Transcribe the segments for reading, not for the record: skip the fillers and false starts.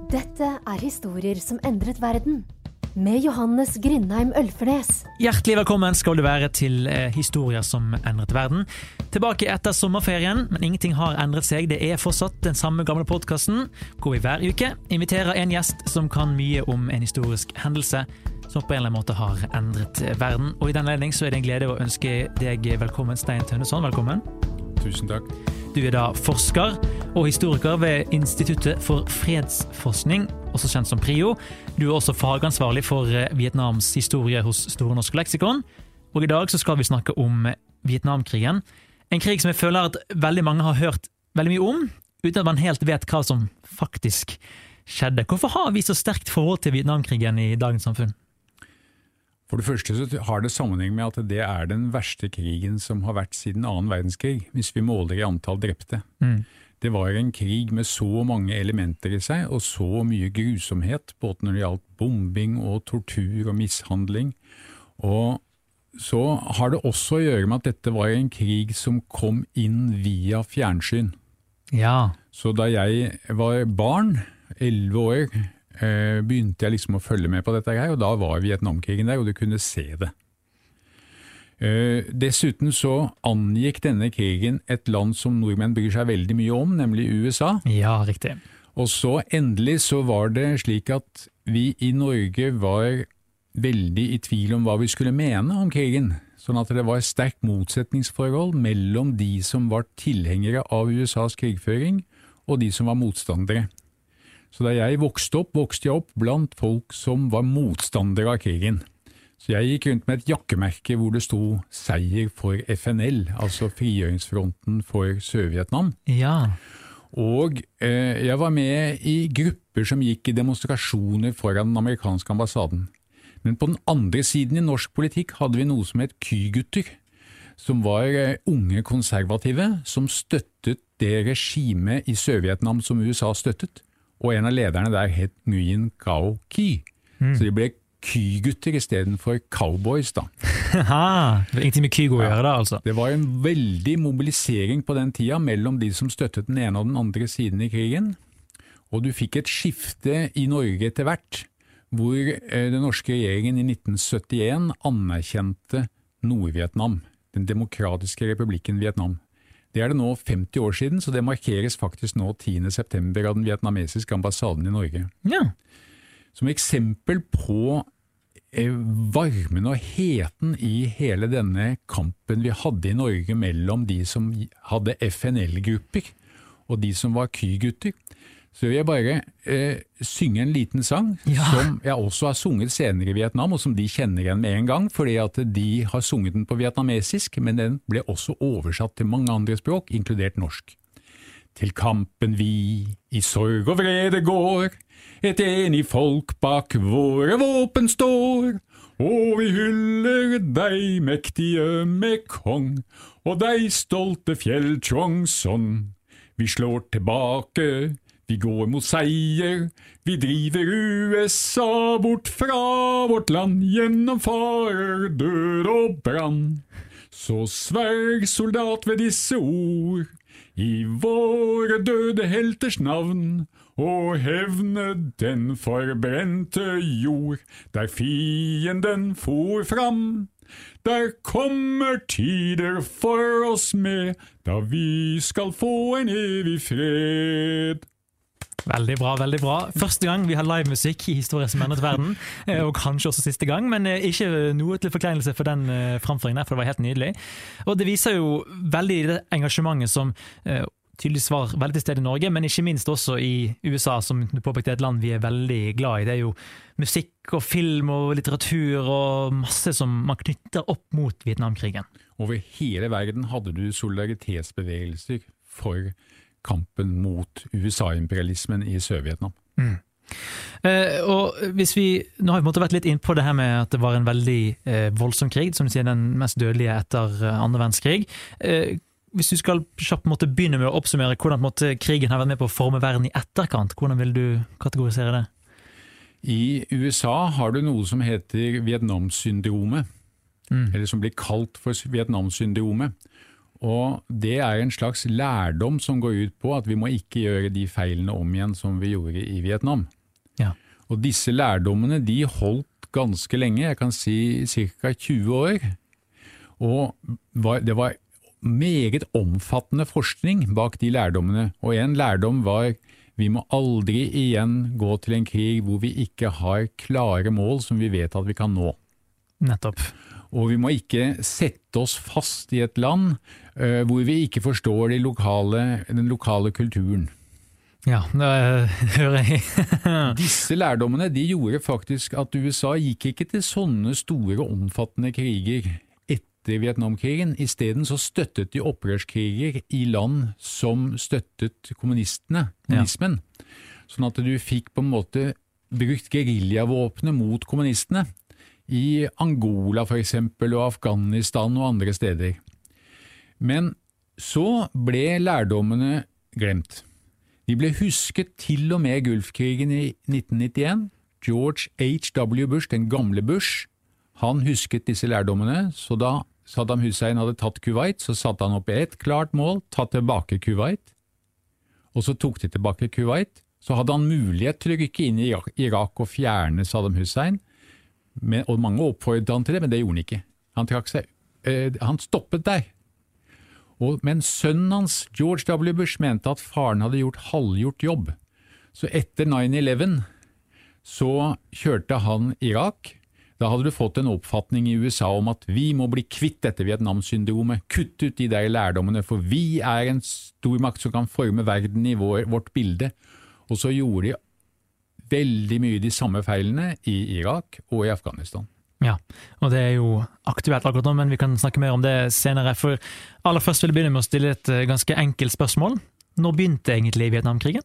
Dette historier som endret verden. Med Johannes Grindheim Ølfernes. Hjertelig velkommen skal du være til historier som endret verden. Tilbake etter sommerferien, men ingenting har endret seg. Det fortsatt den samme gamle podcasten, hvor vi hver uke inviterer en gjest som kan mye om en historisk hendelse som på en eller annen måte har endret verden. Og i den anledning så det en glede å ønske deg velkommen, Stein Tønnesson. Velkommen. Tusen takk. Du da forsker og historiker ved Instituttet for fredsforskning, også kjent som PRIO. Du også fagansvarlig for Vietnams historie hos Store Norske Leksikon. Og i dag så skal vi snakke om Vietnamkrigen. En krig som jeg føler at veldig mange har hørt veldig mye om, uten at man helt vet hva som faktisk skjedde. Hvorfor har vi så sterkt forhold til Vietnamkrigen i dagens samfunn? For det første så har det sammenheng med at det den verste krigen som har vært siden 2. verdenskrig, hvis vi måler i antall drepte. Det var en krig med så mange elementer i seg, og så mye grusomhet, både når det gjaldt bombing og tortur og mishandling. Og så har det også å gjøre med at dette var en krig som kom inn via fjernsyn. Ja. Så da jeg var barn, 11 år, begynte jeg liksom å følge med på dette her, og da var Vietnamkrigen der, og du kunne se det. Dessuten så angikk denne krigen et land som nordmenn bryr seg veldig mye om, nemlig USA. Ja, riktig. Og så endelig så var det slik at vi i Norge var veldig i tvil om hva vi skulle mene om krigen, sånn at det var et sterkt motsetningsforhold mellom de som var tilhengere av USAs krigføring, og de som var motstandere. Så da jeg vokste jeg opp blant folk som var motstandere av krigen. Så jeg gikk rundt med et jakkemerke hvor det sto seier for FNL, altså frigjøringsfronten for Sør-Vietnam. Ja. Og jeg var med i grupper som gikk i demonstrasjoner foran den amerikanske ambassaden. Men på den andre siden i norsk politikk hadde vi noe som het Ky-gutter, som var unge konservative, som støttet det regimet i Sør-Vietnam som USA støttet. Og en av lederne der het Nguyen Cao Ky. Så de ble Ky-gutter i stedet for cowboys da. Haha, det var ingenting med Kygo å gjøre da altså. Det var en veldig mobilisering på den tida mellom de som støttet den ene og den andre siden i krigen. Og du fikk et skifte i Norge etter hvert, hvor den norske regjeringen i 1971 anerkjente Nord-Vietnam, den demokratiske republikken Vietnam. Det det nå 50 år siden, så det markeres faktisk nå 10. september av den vietnamesiske ambassaden i Norge. Ja. Som eksempel på varmen og heten i hele denne kampen vi hadde i Norge mellom de som hadde FNL-grupper og de som var Ky-gutter, så vil jeg bare synge en liten sang som jeg også har sunget senere i Vietnam, og som de kjenner igjen med en gang, fordi at de har sunget den på vietnamesisk, men den ble også oversatt til mange andre språk, inkludert norsk. Til kampen vi i sorg og vrede går, et enig folk bak våre våpen står, og vi hyller deg mektige Mekong, og deg stolte fjell Trongson. Vi slår tilbake, vi går mot seier, vi driver USA bort fra vårt land, gjennom farer, død og brann. Så sverg soldat ved disse ord, i våre døde helters navn, og hevne den forbrente jord, der fienden for fram. Der kommer tider for oss med, da vi skal få en evig fred. Veldig bra, veldig bra. Første gang vi har livemusikk i Historier som endret verden, og kanskje også siste gang, men ikke noe til forkleinelse for den framføringen der, for det var helt nydelig. Og det viser jo veldig det engasjementet som tydeligvis var veldig til stede i Norge, men ikke minst også i USA, som du påpekte, et land vi veldig glad i. Det jo musikk og film og litteratur og masse som man knytter opp mot Vietnamkrigen. Over hele verden hadde du solidaritetsbevegelser for kampen mot USA-imperialismen i Sør-Vietnam. Og hvis vi, nå har vi på en måte vært litt inn på det her med at det var en veldig voldsom krig, som du sier den mest dødelige etter 2. verdenskrig. Hvis du skal på en måte begynne med å oppsummere hvordan på en måte, krigen har vært med på å forme verden i etterkant, hvordan vil du kategorisere det? I USA har du noe som heter Vietnamsyndromet, eller som blir kalt for Vietnamsyndromet. Og det en slags lærdom som går ut på at vi må ikke gjøre de feilene om igjen som vi gjorde i Vietnam. Ja. Og disse lærdommene de holdt ganske lenge, jeg kan si ca. 20 år, og det var meget omfattende forskning bak de lærdommene, og en lærdom var vi må aldri igjen gå til en krig hvor vi ikke har klare mål som vi vet at vi kan nå. Nettopp. Og vi må ikke sette oss fast i et land hvor vi ikke forstår den lokale kulturen. Ja, det hører jeg. Disse lærdommene de gjorde faktisk at USA gikk ikke til sånne store omfattende kriger etter Vietnamkrigen. I stedet så støttet de opprørskriger i land som støttet kommunismen. Ja. Sånn at du fikk på en måte brukt gueriljavåpne mot kommunistene i Angola for eksempel, og Afghanistan og andre steder. Men så ble lærdommene glemt. De ble husket til og med Gulfkrigen i 1991. George H.W. Bush, den gamle Bush, han husket disse lærdommene, så da Saddam Hussein hadde tatt Kuwait, så satte han opp et klart mål, tatt tilbake Kuwait, og så tok de tilbake Kuwait, så hadde han mulighet til å rykke inn i Irak og fjerne Saddam Hussein, og mange oppfordret han til det, men det gjorde han ikke. Han stoppet der. Men sønnen hans, George W. Bush, mente at faren hadde gjort halvgjort jobb. Så etter 9/11 så kjørte han Irak. Da hadde du fått en oppfatning i USA om at vi må bli kvitt dette Vietnam-syndromet, kutt ut de der lærdommene, for vi en stormakt som kan forme verden i vårt bilde. Og så gjorde de veldig mye de samme feilene i Irak og i Afghanistan. Ja, og det jo aktuelt akkurat nå, men vi kan snakke mer om det senere. For aller først vil jeg begynne med å stille et ganske enkelt spørsmål. Når begynte egentlig Vietnamkrigen?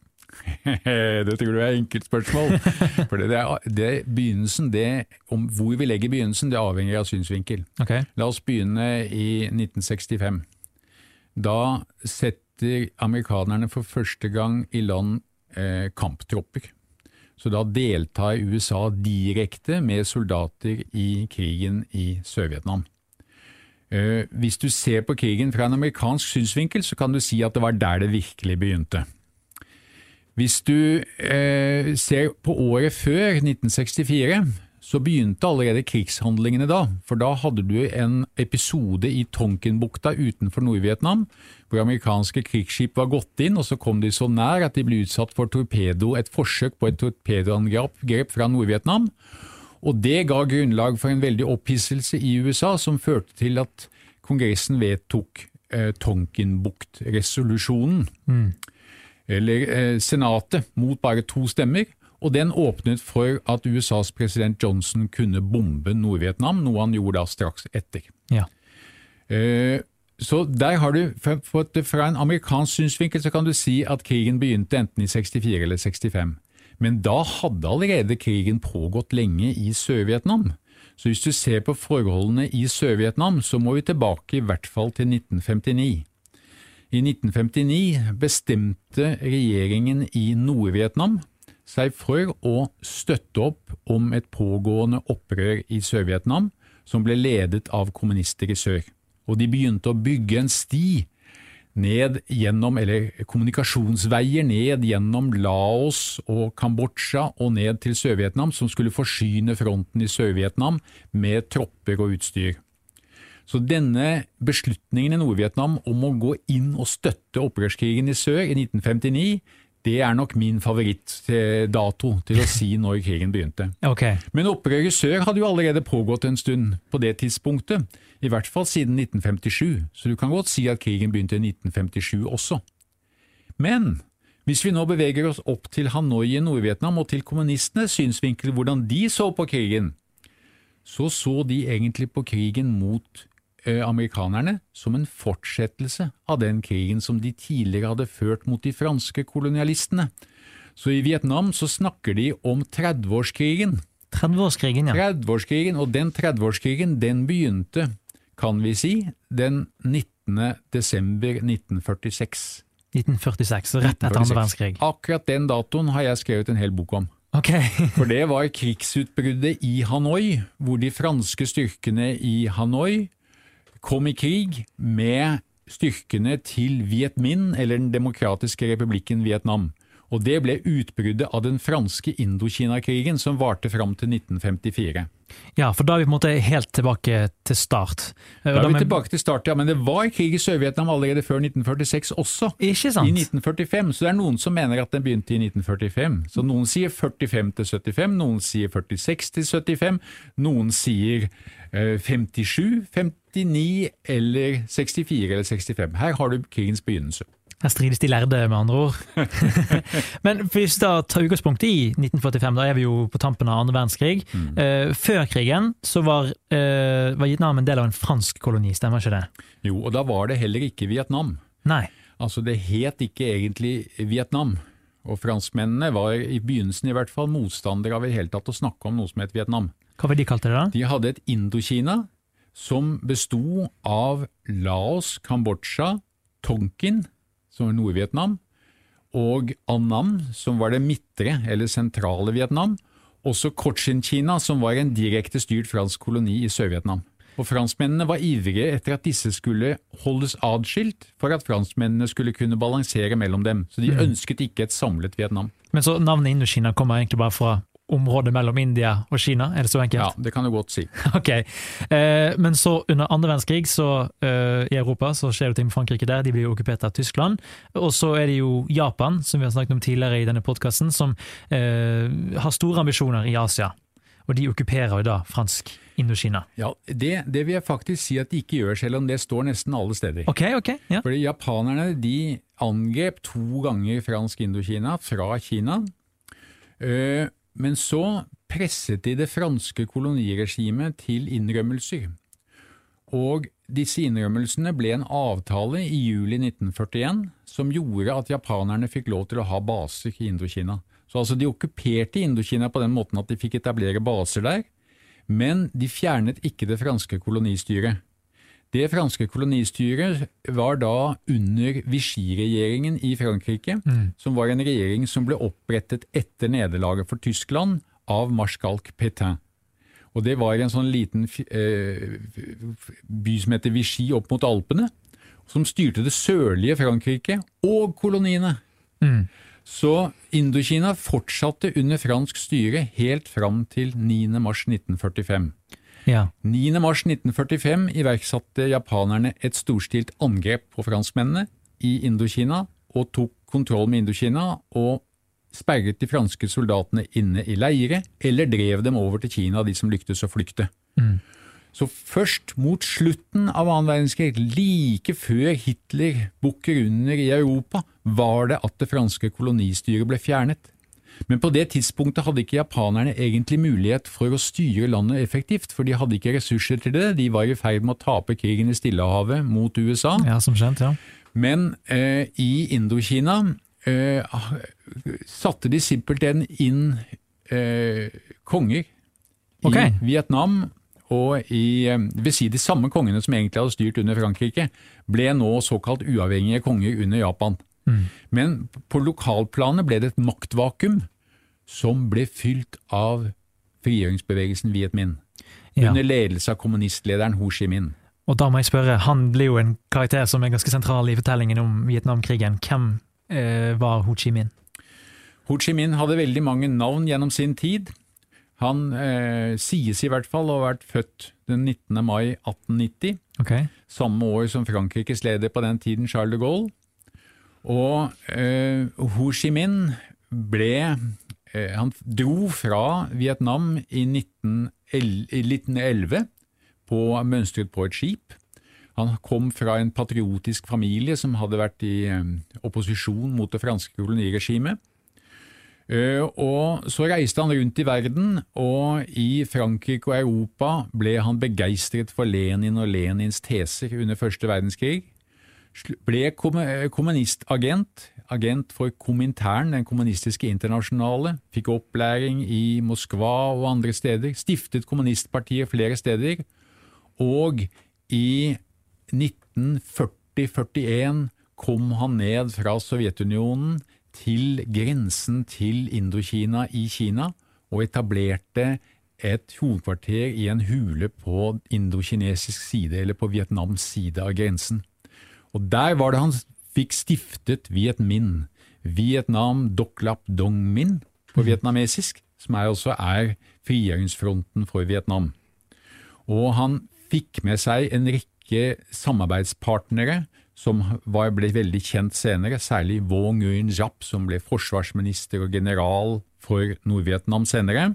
Det tror du enkelt spørsmål. For begynnelsen, om hvor vi legger begynnelsen, det avhenger av synsvinkel. Okay. La oss begynne i 1965. Da setter amerikanerne for første gang i land kamptropper. Så da deltar USA direkte med soldater i krigen i Sør-Vietnam. Hvis du ser på krigen fra en amerikansk synsvinkel, så kan du si at det var der det virkelig begynte. Hvis du ser på året før 1964, så begynte allerede krigshandlingene da, for da hadde du en episode i Tonkinbukta utenfor Nord-Vietnam, hvor amerikanske krigsskip var gått inn, og så kom de så nær at de ble utsatt for et forsøk på et torpedoangrep fra Nord-Vietnam, og det ga grunnlag for en veldig opphisselse i USA, som førte til at Kongressen vedtok Tonkinbukt-resolusjonen, eller Senatet, mot bare 2 stemmer, og den åpnet for at USAs president Johnson kunne bombe Nord-Vietnam, noe han gjorde da straks etter. Ja. Så der har du, fra en amerikansk synsvinkel så kan du si at krigen begynte enten i 64 eller 65. Men da hadde allerede krigen pågått lenge i Sør-Vietnam. Så hvis du ser på forholdene i Sør-Vietnam, så må vi tilbake i hvert fall til 1959. I 1959 bestemte regjeringen i Nord-Vietnam seg for å støtte opp om et pågående opprør i Sør-Vietnam som ble ledet av kommunister i sør. Og de begynte å bygge en sti ned gjennom, eller kommunikasjonsveier ned gjennom Laos og Kambodsja og ned til Sør-Vietnam, som skulle forsyne fronten i Sør-Vietnam med tropper og utstyr. Så denne beslutningen i Nord-Vietnam om å gå inn og støtte opprørskrigen i sør i 1959, det nok min favorittdato til å si når krigen begynte. Okay. Men opprøret i sør hadde jo allerede pågått en stund på det tidspunktet, i hvert fall siden 1957, så du kan godt si at krigen begynte i 1957 også. Men hvis vi nå beveger oss opp til Hanoi i Nord-Vietnam og til kommunistenes synsvinkel, hvordan de så på krigen, så de egentlig på krigen mot amerikanerne som en fortsettelse av den krigen som de tidligere hadde ført mot de franske kolonialistene. Så i Vietnam så snakker de om 30-årskrigen. 30-årskrigen, ja. 30-årskrigen, og den 30-årskrigen, den begynte, kan vi si, den 19. desember 1946. 1946, rett etter andre verdenskrig. Akkurat den datoen har jeg skrevet en hel bok om. Okay. For det var krigsutbruddet i Hanoi, hvor de franske styrkene i Hanoi kom i krig med styrkene til Viet Minh, eller den demokratiske republikken Vietnam. Og det ble utbruddet av den franske Indokina-krigen som varte fram til 1954. Ja, for da er vi på en måte helt tilbake til start. Da er vi tilbake til start, ja, men det var krig i Sør-Vietnam allerede før 1946 også. Ikke sant? I 1945, så det er noen som mener at den begynte i 1945. Så noen sier 45 til 75, noen sier 46 til 75, noen sier 57, 59 eller 64 eller 65. Her har du krigens begynnelse. Her strides de lærde, med andre ord. Men hvis da tar utgangspunkt i 1945, da er vi jo på tampen av andre verdenskrig. Før krigen så var Vietnam en del av en fransk koloni, stemmer ikke det? Jo, og da var det heller ikke Vietnam. Nei. Altså det het ikke egentlig Vietnam. Og franskmennene var i begynnelsen i hvert fall motstandere av i hele tatt å snakke om noe som het Vietnam. Hva var de kalte det da? De hadde et Indokina som bestod av Laos, Kambodsja, Tonkin, som var Nord-Vietnam, og Annam, som var det midtre eller sentrale Vietnam, også Cochin-Kina, som var en direkte styrt fransk koloni i Sør-Vietnam. Og franskmennene var ivrige etter at disse skulle holdes adskilt, for at franskmennene skulle kunne balansere mellom dem. Så de ønsket ikke et samlet Vietnam. Men så navnet Indokina kommer egentlig bare fra området mellom India og Kina, er det så enkelt? Ja, det kan du godt si. Ok, men så under andre verdenskrig så, i Europa så skjer det ting med Frankrike der, de blir jo okkupert av Tyskland, og så er det jo Japan, som vi har snakket om tidligere i denne podcasten, som har store ambisjoner i Asia, og de okkuperer jo da fransk Indokina. Ja, det vil jeg faktisk si at de ikke gjør, selv om det står nesten alle steder. Ok, ja. Fordi japanerne, de angrep 2 ganger fransk Indokina fra Kina, men så presset de det franske koloniregimet til innrømmelser. Og disse innrømmelsene ble en avtale i juli 1941 som gjorde at japanerne fikk lov til å ha baser i Indokina. Så altså de okkuperte Indokina på den måten at de fikk etablere baser der, men de fjernet ikke det franske kolonistyret. Det franske kolonistyret var da under Vichy-regjeringen i Frankrike, som var en regjering som ble opprettet etter nederlaget for Tyskland av marskalk Pétain. Og det var en sånn liten by som heter Vichy opp mot Alpene, som styrte det sørlige Frankrike og koloniene. Så Indokina fortsatte under fransk styre helt fram til 9. mars 1945. Ja. 9. mars 1945 iverksatte japanerne et storstilt angrep på franskmennene i Indokina og tok kontroll med Indokina og sperret de franske soldatene inne i leire eller drev dem over til Kina, de som lyktes å flykte. Så først mot slutten av annen verdenskrig, like før Hitler bukker under i Europa, var det at det franske kolonistyret ble fjernet. Men på det tidspunktet hadde ikke japanerne egentlig mulighet for å styre landet effektivt, for de hadde ikke ressurser til det. De var i ferd med å tape krigen i Stillehavet mot USA. Ja, som kjent, ja. Men i Indokina satte de simpelthen inn konger i Vietnam, og ved si de samme kongene som egentlig hadde styrt under Frankrike, ble nå såkalt uavhengige konger under Japan. Men på lokalplanet ble det et maktvakuum som ble fylt av frigjøringsbevegelsen Viet Minh, under ledelse av kommunistlederen Ho Chi Minh. Og da må jeg spørre, han blir jo en karakter som er ganske sentral i fortellingen om Vietnamkrigen. Hvem var Ho Chi Minh? Ho Chi Minh hadde veldig mange navn gjennom sin tid. Han sies i hvert fall å ha vært født den 19. mai 1890, samme år som Frankrikes leder på den tiden, Charles de Gaulle. Og Ho Chi Minh han dro fra Vietnam i 1911 mønstret på et skip. Han kom fra en patriotisk familie som hadde vært i opposisjon mot det franske koloniregimet. Og så reiste han rundt i verden, og i Frankrike og Europa ble han begeistret for Lenin og Lenins teser under første verdenskrig. Ble kommunistagent, agent for Komintern, den kommunistiske internasjonale, fikk opplæring i Moskva og andre steder, stiftet kommunistpartiet flere steder, og i 1940-41 kom han ned fra Sovjetunionen til grensen til Indokina i Kina, og etablerte et hovedkvarter i en hule på indokinesisk side, eller på Vietnams side av grensen. Og der var det han fikk stiftet Viet Minh. Vietnam Doc Lap Dong Min på vietnamesisk, som også frigjøringsfronten for Vietnam. Og han fikk med seg en rekke samarbeidspartnere som ble veldig kjent senere, særlig Vo Nguyen Giap, som ble forsvarsminister og general for Nord-Vietnam senere.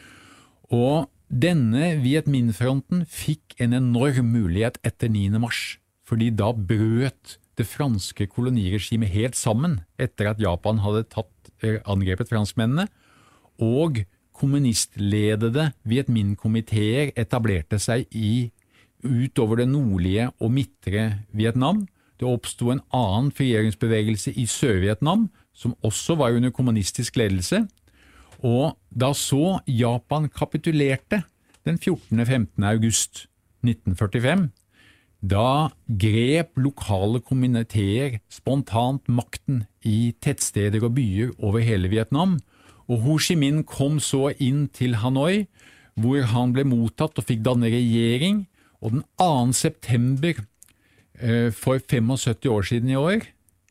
Og denne Viet Minh-fronten fikk en enorm mulighet etter 9. mars, fordi da brøt det franske koloniregimet helt sammen etter at Japan hadde angrepet franskmennene, og kommunistledede Viet Minh-komiteer etablerte seg utover det nordlige og midtre Vietnam. Det oppstod en annen frigjøringsbevegelse i Sør-Vietnam, som også var under kommunistisk ledelse, og da så Japan kapitulerte den 14.–15. august 1945, da grep lokale kommuniteer spontant makten i tettsteder og byer over hele Vietnam, og Ho Chi Minh kom så inn til Hanoi, hvor han ble mottatt og fikk danne regjering, og den 2. september for 75 år siden i år,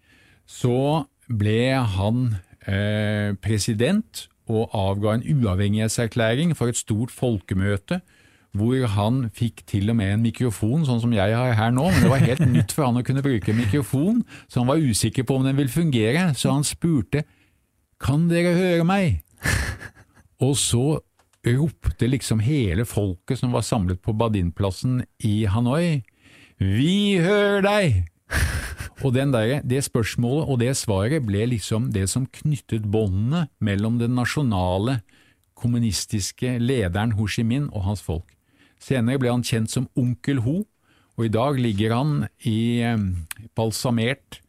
så ble han president og avga en uavhengighetserklæring for et stort folkemøte, hvor han fikk til og med en mikrofon, sånn som jeg har her nå, men det var helt nytt for han å kunne bruke en mikrofon, så han var usikker på om den ville fungere, så han spurte, kan dere høre meg? Og så ropte liksom hele folket som var samlet på Badin-plassen i Hanoi, vi hører deg! Og det spørsmålet og det svaret ble liksom det som knyttet båndene mellom den nasjonale kommunistiske lederen Ho Chi Minh og hans folk. Senere ble han kjent som Onkel Ho, og i dag ligger han balsamert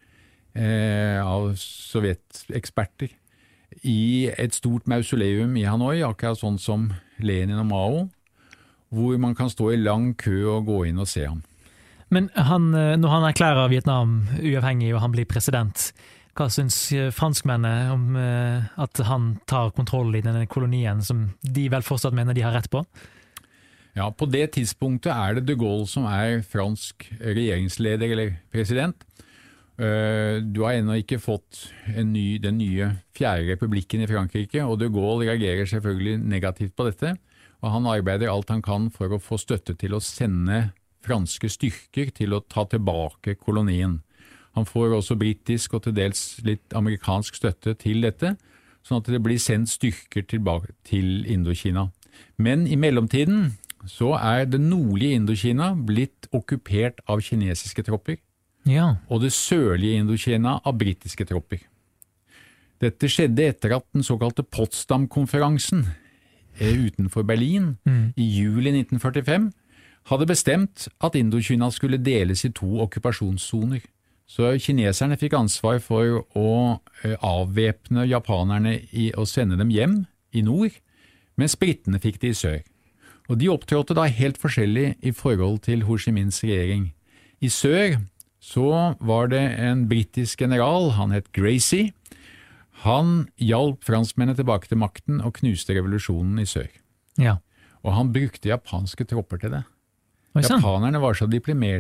av sovjeteksperter i et stort mausoleum i Hanoi, akkurat sånn som Lenin og Mao, hvor man kan stå i lang kø og gå inn og se ham. Men når han erklærer Vietnam uavhengig og han blir president, hva synes franskmennene om at han tar kontroll i denne kolonien som de vel fortsatt mener de har rett på? Ja, på det tidspunktet det de Gaulle som fransk regjeringsleder eller president. Du har ennå ikke fått den nye 4. republikken i Frankrike, og de Gaulle reagerer selvfølgelig negativt på dette, og han arbeider alt han kan for å få støtte til å sende franske styrker til å ta tilbake kolonien. Han får også britisk og til dels litt amerikansk støtte til dette, sånn at det blir sendt styrker tilbake til Indokina. Men i mellomtiden så det nordlige Indokina blitt okkupert av kinesiske tropper, og det sørlige Indokina av britiske tropper. Dette skjedde etter at den såkalte Potsdam-konferansen utenfor Berlin i juli 1945 hadde bestemt at Indokina skulle deles i 2 okkupasjonssoner. Så kineserne fikk ansvar for å avvæpne japanerne og sende dem hjem i nord, mens britene fikk det i sør. Og de opptrådte da helt forskjellig i forhold til Ho Chi Minhs regjering. I sør så var det en britisk general, han het Gracie. Han hjalp franskmennene tilbake til makten og knuste revolusjonen i sør. Ja. Og han brukte japanske tropper til det. Japanerne var så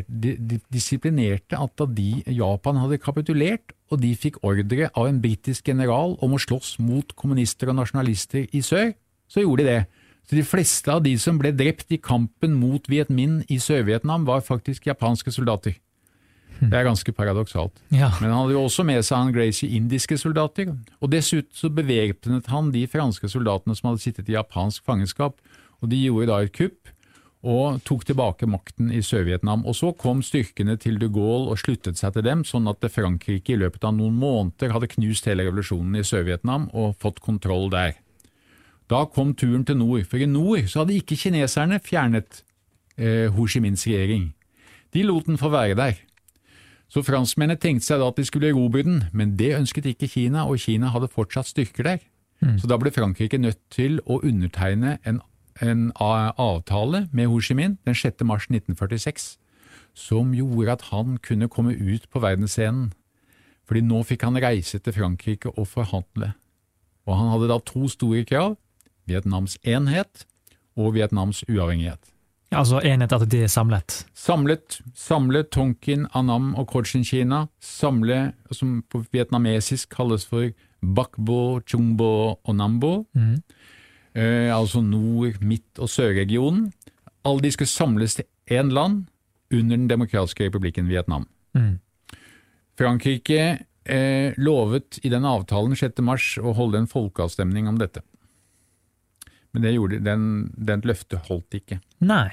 disiplinerte at da Japan hadde kapitulert, og de fikk ordre av en britisk general om å slåss mot kommunister og nasjonalister i sør, så gjorde de det. Så de fleste av de som ble drept i kampen mot Viet Minh i Sør-Vietnam var faktisk japanske soldater. Det ganske paradoksalt. Ja. Men han hadde jo også med seg han Gracie indiske soldater, og dessuten så bevæpnet han de franske soldatene som hadde sittet i japansk fangenskap, og de gjorde da et kupp, og tok tilbake makten i Sør-Vietnam. Og så kom styrkene til de Gaulle og sluttet seg til dem, sånn at Frankrike i løpet av noen måneder hadde knust hele revolusjonen i Sør-Vietnam og fått kontroll der. Da kom turen til nord, for i nord så hadde ikke kineserne fjernet Ho Chi Minhs regjering. De lot den få være der. Så franskmennene tenkte seg da at de skulle erobre den, men det ønsket ikke Kina, og Kina hadde fortsatt styrker der. Så da ble Frankrike nødt til å undertegne en avtale med Ho Chi Minh den 6. mars 1946, som gjorde at han kunne komme ut på verdensscenen, fordi nå fikk han reise til Frankrike og forhandle. Og han hadde da 2 store krav, Vietnams enhet og Vietnams uavhengighet. Altså enhet at de samlet. Samle Tonkin, Annam og Cochin-Kina, samle, som på vietnamesisk kalles for Bac Bo, Trung Bo og Nam Bo, altså nord-, midt- og sørregionen. Alle de skulle samles til én land under den demokratiske republikken Vietnam. Frankrike lovet i den avtalen 6. mars å holde en folkeavstemning om dette. Men det gjorde den løftet holdt ikke. Nei.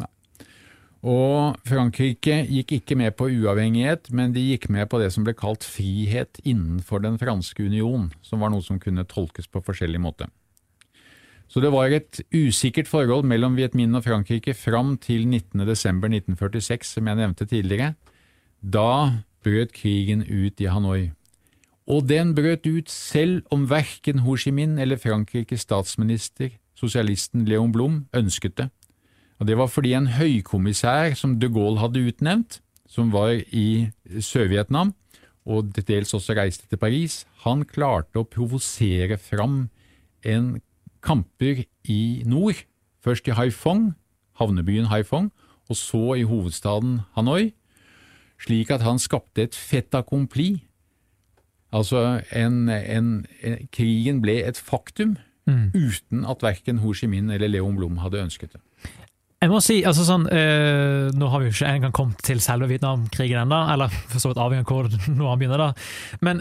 Og Frankrike gikk ikke med på uavhengighet, men de gikk med på det som ble kalt frihet innenfor den franske union, som var noe som kunne tolkes på forskjellig måte. Så det var et usikkert forhold mellom Viet Minh og Frankrike fram til 19. desember 1946, som jeg nevnte tidligere. Da brøt krigen ut i Hanoi. Og den brøt ut selv om hverken Ho Chi Minh eller Frankrikes statsminister, sosialisten Léon Blum, ønsket det. Og det var fordi en høykommissær som de Gaulle hadde utnevnt, som var i Sør-Vietnam, og til dels også reiste til Paris, han klarte å provosere fram en kamper i nord, først i Haiphong, havnebyen Haiphong, og så i hovedstaden Hanoi, slik at han skapte et fait accompli. Altså krigen ble et faktum, uten at hverken Ho Chi Minh eller Léon Blum hadde ønsket det. Jeg må si, altså sånn, nå har vi jo ikke engang kommet til selve Vietnamkrigen enda, eller for så vidt avhengig av hvor nå han begynner da, men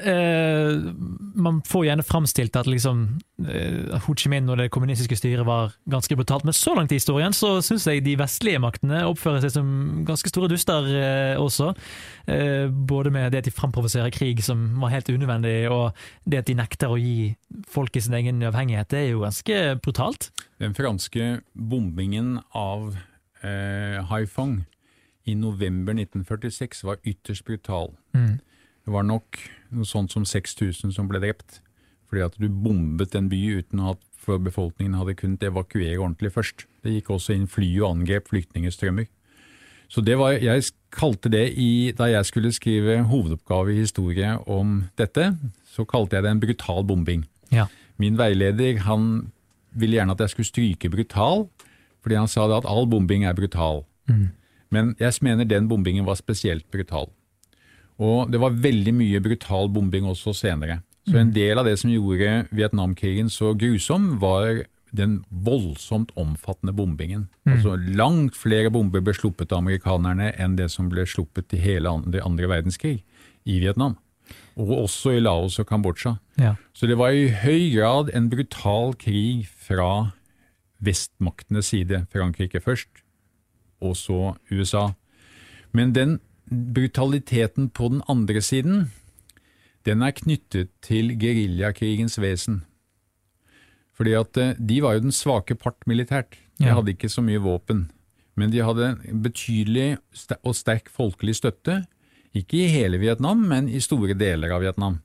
man får gjerne fremstilt at liksom Ho Chi Minh og det kommunistiske styret var ganske brutalt, men så langt i historien så synes jeg de vestlige maktene oppfører seg som ganske store duster også, både med det at de fremprovoserer krig som var helt unødvendig, og det at de nekter å gi folk i sin egen uavhengighet, det er jo ganske brutalt. Den franske bombingen av Haiphong i november 1946 var ytterst brutal. Det var nok noe sånt som 6000 som ble drept, fordi at du bombet en by uten at befolkningen hadde kunnet evakuere ordentlig først. Det gikk også inn fly og angrep flyktningestrømmer. Så jeg kalte det da jeg skulle skrive hovedoppgave i historie om dette, så kalte jeg det en brutal bombing. Ja. Min veileder, han ville gjerne at jeg skulle stryke brutal, fordi han sa at all bombing er brutal. Men jeg mener den bombingen var spesielt brutal. Og det var veldig mye brutal bombing også senere. Så en del av det som gjorde Vietnamkrigen så grusom var den voldsomt omfattende bombingen. Altså langt flere bomber ble sluppet av amerikanerne enn det som ble sluppet i hele andre verdenskrig i Vietnam. Og også i Laos og Kambodsja. Ja. Så det var i høy grad en brutal krig fra vestmaktenes side, Frankrike først, og så USA. Men den brutaliteten på den andre siden, den er knyttet til guerillakrigens vesen. Fordi at de var jo den svake part militært. De hadde ikke så mye våpen, men de hadde en betydelig og sterk folkelig støtte, ikke i hele Vietnam, men i store deler av Vietnam.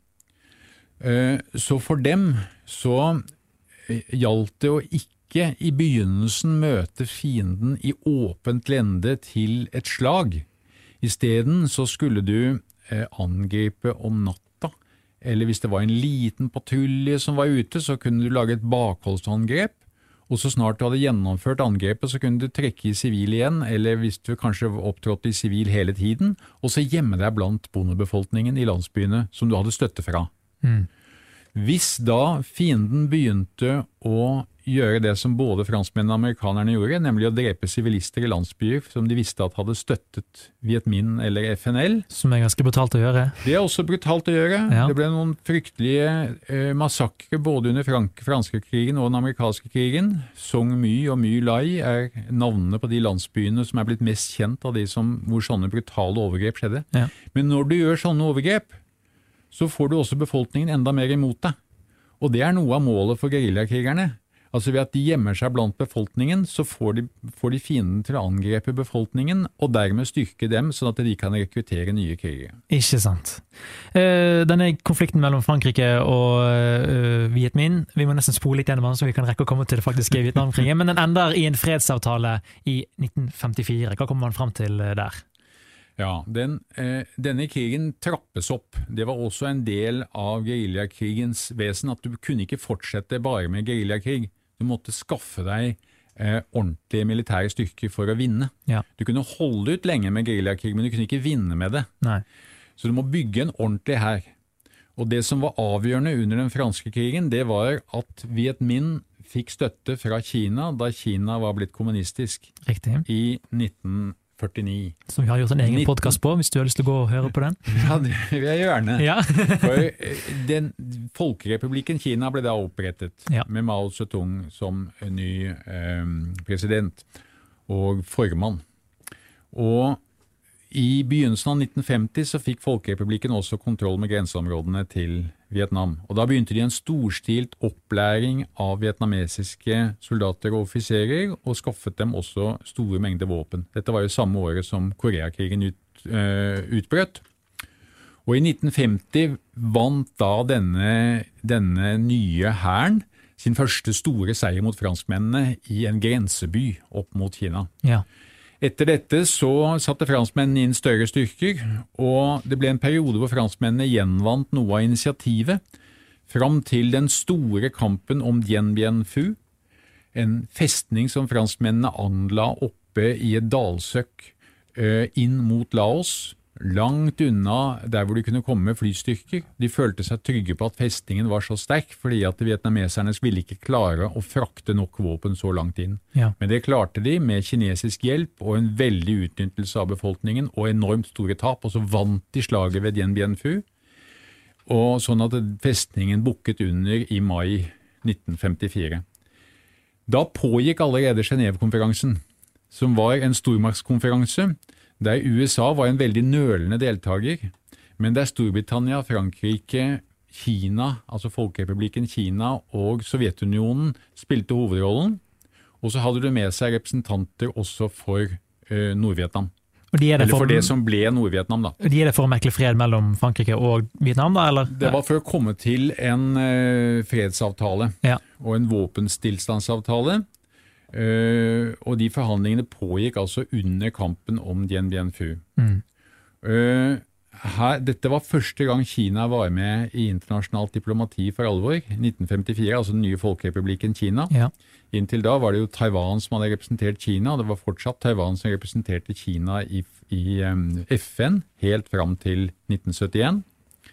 Så for dem så gjaldt det å ikke i begynnelsen møte fienden i åpent lende til et slag. I stedet så skulle du angripe om natta, eller hvis det var en liten patrulje som var ute, så kunne du lage et bakholdsangrep, og så snart du hadde gjennomført angrepet, så kunne du trekke i sivil igjen, eller hvis du kanskje opptrådte i sivil hele tiden, og så gjemme deg blant bondebefolkningen i landsbyene som du hadde støtte fra. Hvis da fienden begynte å gjøre det som både franskmennene og amerikanerne gjorde, nemlig å drepe sivilister i landsbyer som de visste at hadde støttet Viet Minh eller FNL. Som er ganske brutalt å gjøre. Det er også brutalt å gjøre. Ja. Det ble noen fryktelige massakrer både under franskekrigen og den amerikanske krigen. Song My og My Lai er navnene på de landsbyene som er blitt mest kjent av de hvor sånne brutale overgrep skjedde. Ja. Men når du gjør sånne overgrep, så får du også befolkningen enda mer imot deg. Og det er noe av målet for guerillakrigerne. Altså ved at de gjemmer seg blant befolkningen, så får de fienden til å angrepe befolkningen, og dermed styrke dem, sånn at de kan rekruttere nye krigere. Ikke sant. Denne konflikten mellom Frankrike og Viet Minh, vi må nesten spole litt gjennom den, så vi kan rekke å komme til det faktiske Vietnamkrigen, men den ender i en fredsavtale i 1954. Hva kommer man frem til der? Ja, denne krigen trappes opp. Det var også en del av guerillakrigens vesen, at du kunne ikke fortsette bare med guerillakrig. Du måtte skaffe deg ordentlige militære styrker for å vinne. Ja. Du kunne holde ut lenge med guerillakrig, men du kunne ikke vinne med det. Nei. Så du må bygge en ordentlig hær. Og det som var avgjørende under den franske krigen, det var at Viet Minh fikk støtte fra Kina da Kina var blitt kommunistisk Riktig. i 1949. Som vi har gjort en egen podcast på, hvis du har lyst til å gå og høre på den. Ja, det vil jeg gjerne. Ja. For den Folkerepublikken Kina ble da opprettet Ja. med Mao Zedong som ny president og formann. Og i begynnelsen av 1950 så fikk Folkerepublikken også kontroll med grenseområdene til Vietnam. Og da begynte de en storstilt opplæring av vietnamesiske soldater og offiserer, og skaffet dem også store mengder våpen. Dette var jo samme året som Koreakrigen utbrøt. Og i 1950 vant da denne nye hæren sin første store seier mot franskmennene i en grenseby opp mot Kina. Ja. Etter dette så satte franskmennene inn større styrker, og det ble en periode hvor franskmennene gjenvant noe av initiativet, fram til den store kampen om Dien Bien Phu, en festning som franskmennene anla oppe i et dalsøkk inn mot Laos, langt unna der hvor de kunne komme med flystyrker. De følte seg trygge på at festningen var så sterk, fordi at vietnameserne ville ikke klare å frakte nok våpen så langt inn. Ja. Men det klarte de med kinesisk hjelp og en veldig utnyttelse av befolkningen og enormt store tap, og så vant de slaget ved Dien Bien Phu, og sånn at festningen bukket under i mai 1954. Da pågikk allerede Genève-konferansen, som var en stormaktskonferanse, der USA var en veldig nølende deltaker, men der Storbritannia, Frankrike, Kina, altså Folkerepublikken Kina og Sovjetunionen spilte hovedrollen, og så hadde du med seg representanter også for Nord-Vietnam. Eller for det som ble Nord-Vietnam, da. De er det for å mekle fred mellom Frankrike og Vietnam, da? Eller? Det var for å komme til en fredsavtale og en våpenstillstandsavtale. Og de forhandlingene pågikk altså under kampen om Dien Bien Phu. Dette var første gang Kina var med i internasjonalt diplomati for alvor, 1954, altså den nye Folkerepublikken Kina. Ja. Inntil da var det jo Taiwan som hadde representert Kina, og det var fortsatt Taiwan som representerte Kina i FN, helt fram til 1971.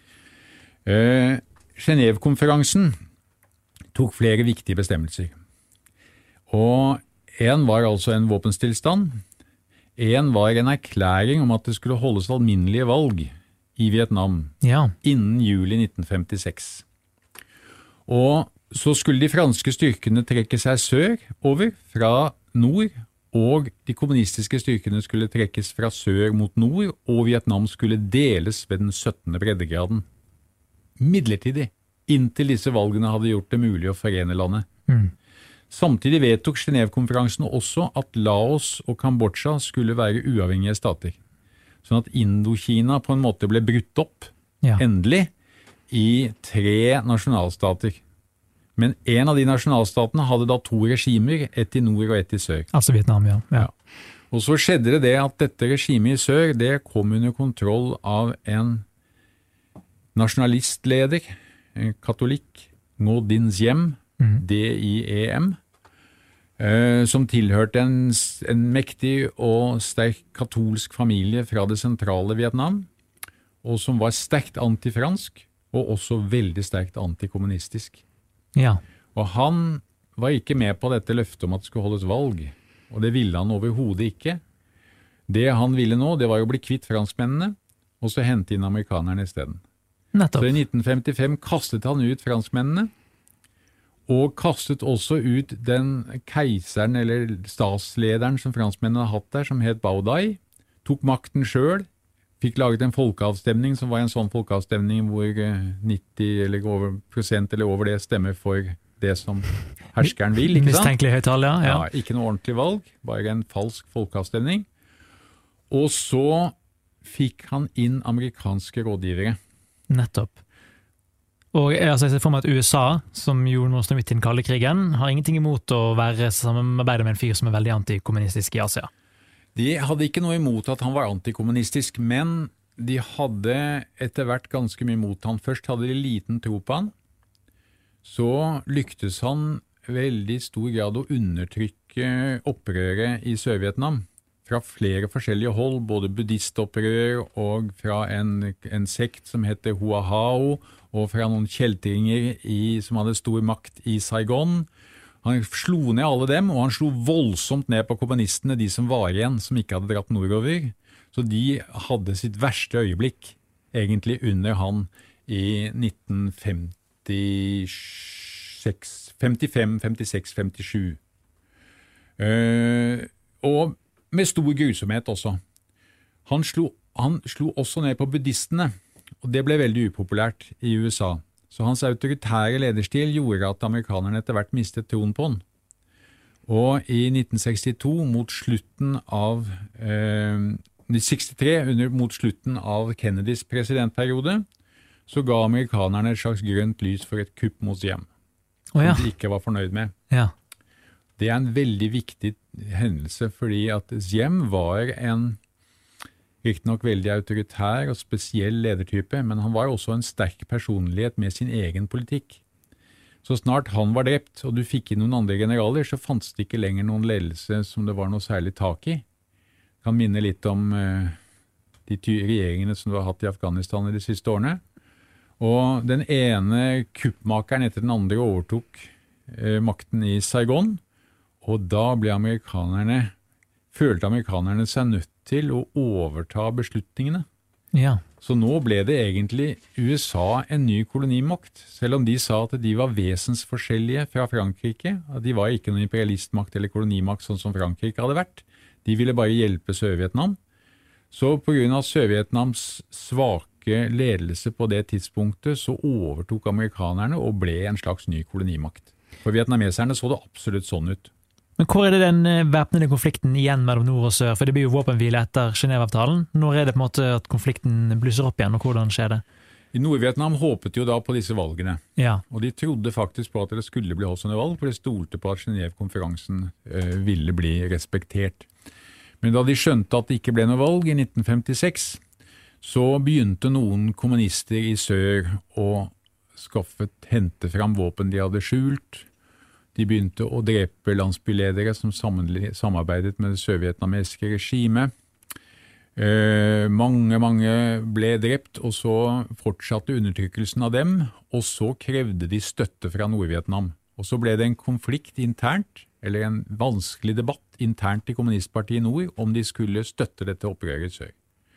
Genève-konferansen tok flere viktige bestemmelser. Og en var altså en våpenstillstand, en var en erklæring om at det skulle holdes alminnelige valg i Vietnam innen juli 1956. Og så skulle de franske styrkene trekke seg sørover fra nord, og de kommunistiske styrkene skulle trekkes fra sør mot nord, og Vietnam skulle deles ved den 17. breddegraden. Midlertidig, inntil disse valgene hadde gjort det mulig å forene landet. Samtidig vedtok Genève-konferansen også at Laos og Kambodsja skulle være uavhengige stater. Sånn at Indokina på en måte ble brutt opp, endelig, i 3 nasjonalstater. Men en av de nasjonalstatene hadde da 2 regimer, ett i nord og ett i sør. Altså Vietnam, ja. Og så skjedde det at dette regimet i sør, det kom under kontroll av en nasjonalistleder, en katolikk, Ngo Dinh Diem, DIEM, som tilhørte en mektig og sterk katolsk familie fra det sentrale Vietnam, og som var sterkt antifransk, og også veldig sterkt antikommunistisk. Ja. Og han var ikke med på dette løftet om at det skulle holdes valg, og det ville han overhodet ikke. Det han ville nå, det var å bli kvitt franskmennene, og så hente inn amerikanerne i stedet. Nettopp. Så i 1955 kastet han ut franskmennene, og kastet også ut den keiseren eller statslederen som franskmennene hadde hatt der, som het Bao Dai, tok makten selv, fikk laget en folkeavstemning som var en sånn folkeavstemning hvor 90% eller over det stemmer for det som herskeren vil, ikke sant? Mistenkelig høytall, ja. Ikke noe ordentlig valg, bare en falsk folkeavstemning. Og så fikk han inn amerikanske rådgivere. Nettopp. Og jeg ser for meg at USA, som jo nå står midt i den kalde krigen, har ingenting imot å være samarbeide med en fyr som er veldig antikommunistisk i Asia. De hadde ikke noe imot at han var antikommunistisk, men de hadde etter hvert ganske mye imot han. Først hadde de liten tro på han, så lyktes han veldig stor grad å undertrykke opprøret i Sør-Vietnam fra flere forskjellige hold, både buddhistopprør og fra en sekt som heter Hoa Hao, og fra noen kjeltringer som hadde stor makt i Saigon. Han slo ned alle dem, og han slo voldsomt ned på kommunistene, de som var igjen, som ikke hadde dratt nordover. Så de hadde sitt verste øyeblikk, egentlig under han i 1956, 55, 56, 57. Og med stor grusomhet også. Han slo også ned på buddhistene, og det ble veldig upopulært i USA. Så hans autoritære lederstil gjorde at amerikanerne etter hvert mistet troen på han. Og i 1962, mot slutten av 63, mot slutten av Kennedys presidentperiode, så ga amerikanerne et slags grønt lys for et kupp mot Diem, som de ikke var fornøyd med. Ja. Det en veldig viktig hendelse, fordi at Diem var riktignok veldig autoritær og spesiell ledertype, men han var også en sterk personlighet med sin egen politikk. Så snart han var drept, og du fikk inn noen andre generaler, så fantes det ikke lenger noen ledelse som det var noe særlig tak i. Jeg kan minne litt om de regjeringene som du har hatt i Afghanistan i de siste årene. Og den ene kuppmakeren etter den andre overtok makten i Saigon, og da følte amerikanerne seg nødt til å overta beslutningene. Ja. Så nå ble det egentlig USA en ny kolonimakt, selv om de sa at de var vesensforskjellige fra Frankrike. At de var ikke noen imperialistmakt eller kolonimakt sånn som Frankrike hadde vært. De ville bare hjelpe Sør-Vietnam. Så på grunn av Sør-Vietnams svake ledelse på det tidspunktet, så overtok amerikanerne og ble en slags ny kolonimakt. For vietnameserne så det absolutt sånn ut. Men hvor det den væpnede konflikten igjen mellom nord og sør? For det blir jo våpenhvile etter Genève-avtalen. Når det på en måte at konflikten blusser opp igjen, og hvordan skjer det? I Nord-Vietnam håpet jo da på disse valgene. Ja. Og de trodde faktisk på at det skulle bli holdt sånne valg, for de stolte på at Genève-konferansen ville bli respektert. Men da de skjønte at det ikke ble noe valg i 1956, så begynte noen kommunister i sør å hente fram våpen de hadde skjult. De begynte å drepe landsbyledere som samarbeidet med det sørvietnamesiske regimet. Mange ble drept, og så fortsatte undertrykkelsen av dem, og så krevde de støtte fra Nord-Vietnam. Og så ble det en konflikt internt, eller en vanskelig debatt internt i kommunistpartiet i nord, om de skulle støtte dette opprøret i sør.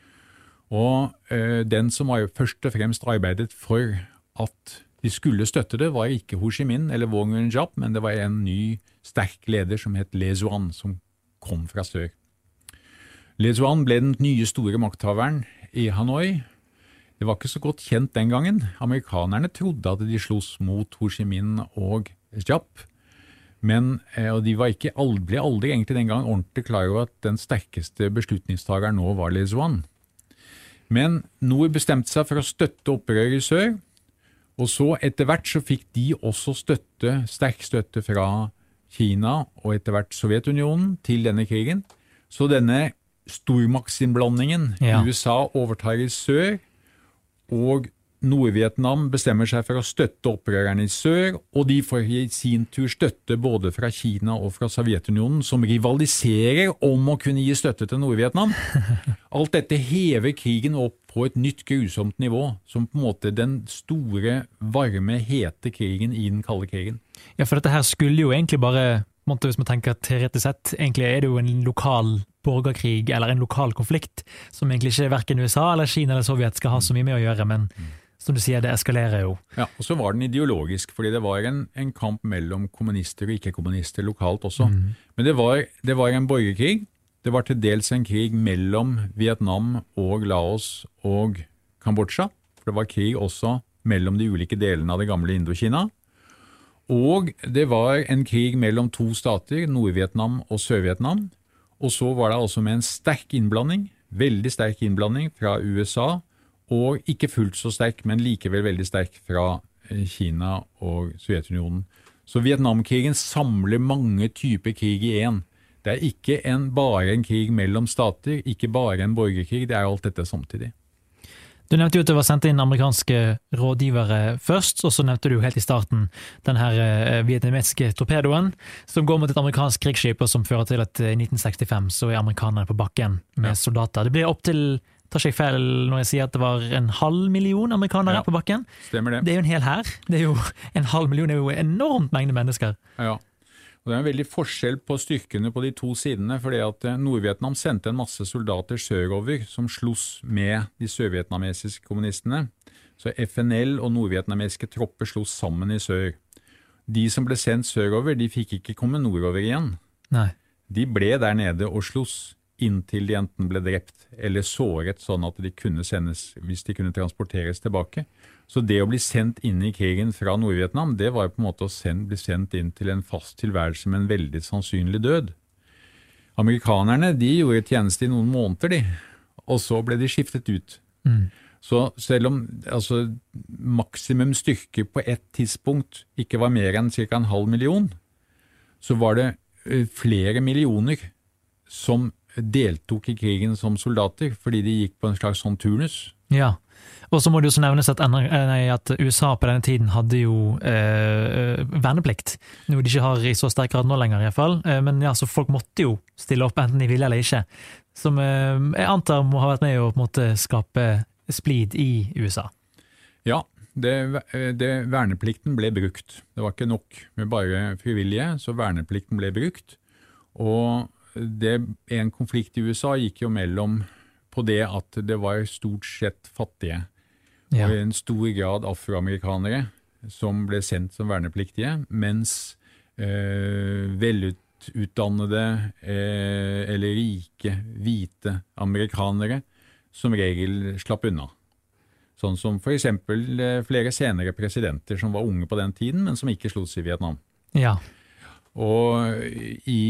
Og den som først og fremst arbeidet for at de skulle støtte det, var ikke Ho Chi Minh eller Wong Wun Jap, men det var en ny, sterk leder som het Le Duan, som kom fra sør. Le Duan ble den nye store makthaveren i Hanoi. Det var ikke så godt kjent den gangen. Amerikanerne trodde at de sloss mot Ho Chi Minh og Jap, men de ble aldri egentlig den gangen ordentlig klar over at den sterkeste beslutningstageren nå var Le Duan. Men Nord bestemte seg for å støtte opprøret i sør, og så etter hvert så fikk de også sterk støtte fra Kina og etter hvert Sovjetunionen til denne krigen. Så denne stormaktsinnblandingen, USA overtar i sør, og Nord-Vietnam bestemmer seg for å støtte opprørerne i sør, og de får i sin tur støtte både fra Kina og fra Sovjetunionen, som rivaliserer om å kunne gi støtte til Nord-Vietnam. Alt dette hever krigen opp på et nytt grusomt nivå, som på en måte den store, varme, hete krigen i den kalde krigen. Ja, for dette her skulle jo egentlig bare, hvis man tenker teoretisk sett, egentlig er det jo en lokal borgerkrig, eller en lokal konflikt, som egentlig ikke hverken USA eller Kina eller Sovjet skal ha så mye med å gjøre, men som du sier, det eskalerer jo. Ja, og så var den ideologisk, fordi det var en kamp mellom kommunister og ikke-kommunister lokalt også. Men det var en borgerkrig. Det var til dels en krig mellom Vietnam og Laos og Kambodsja. For det var krig også mellom de ulike delene av det gamle Indokina. Og det var en krig mellom to stater, Nord-Vietnam og Sør-Vietnam. Og så var det altså med en sterk innblanding, veldig sterk innblanding fra USA, og ikke fullt så sterk, men likevel veldig sterk fra Kina og Sovjetunionen. Så Vietnamkrigen samler mange typer krig i en. Det er ikke bare en krig mellom stater, ikke bare en borgerkrig, det er alt dette samtidig. Du nevnte jo at det var sendt inn amerikanske rådgivere først, og så nevnte du helt i starten den her vietnamesiske torpedoen, som går mot et amerikansk krigsskip, og som fører til at i 1965 så er amerikanerne på bakken med soldater. Det blir opp til, tar ikke feil når jeg sier at det var 500,000 amerikanere på bakken. Stemmer det. Det er jo en hel hær. Det er jo 500,000, det er jo enormt mengde mennesker. Ja. Og det er en veldig forskjell på styrkene på de to sidene, fordi at Nord-Vietnam sendte en masse soldater sørover som sloss med de sørvietnamesiske kommunistene. Så FNL og nordvietnamesiske tropper sloss sammen i sør. De som ble sendt sørover, de fikk ikke komme nordover igjen. Nei. De ble der nede og sloss inntil de enten ble drept eller såret, sånn at de kunne sendes hvis de kunne transporteres tilbake. Så det å bli sendt inn i krigen fra Nord-Vietnam, det var på en måte å bli sendt inn til en fast tilværelse med en veldig sannsynlig død. Amerikanerne, de gjorde tjeneste i noen måneder, de, og så ble de skiftet ut. Så selv om maksimum styrke på et tidspunkt ikke var mer enn ca. 500,000, så var det flere millioner som deltok i krigen som soldater, fordi de gikk på en slags sånn turnus. Ja, og så må det jo så nevnes at USA på denne tiden hadde jo verneplikt, noe de ikke har i så sterk grad nå lenger i hvert fall, men ja, så folk måtte jo stille opp enten de ville eller ikke, som jeg antar må ha vært med å på en måte skape splid i USA. Ja, verneplikten ble brukt. Det var ikke nok med bare frivillige, så verneplikten ble brukt, og en konflikt i USA gikk jo mellom på det at det var stort sett fattige, og i en stor grad afroamerikanere som ble sendt som vernepliktige, mens velutdannede eller rike, hvite amerikanere som regel slapp unna. Sånn som for eksempel flere senere presidenter som var unge på den tiden, men som ikke sloss i Vietnam. Ja. Og i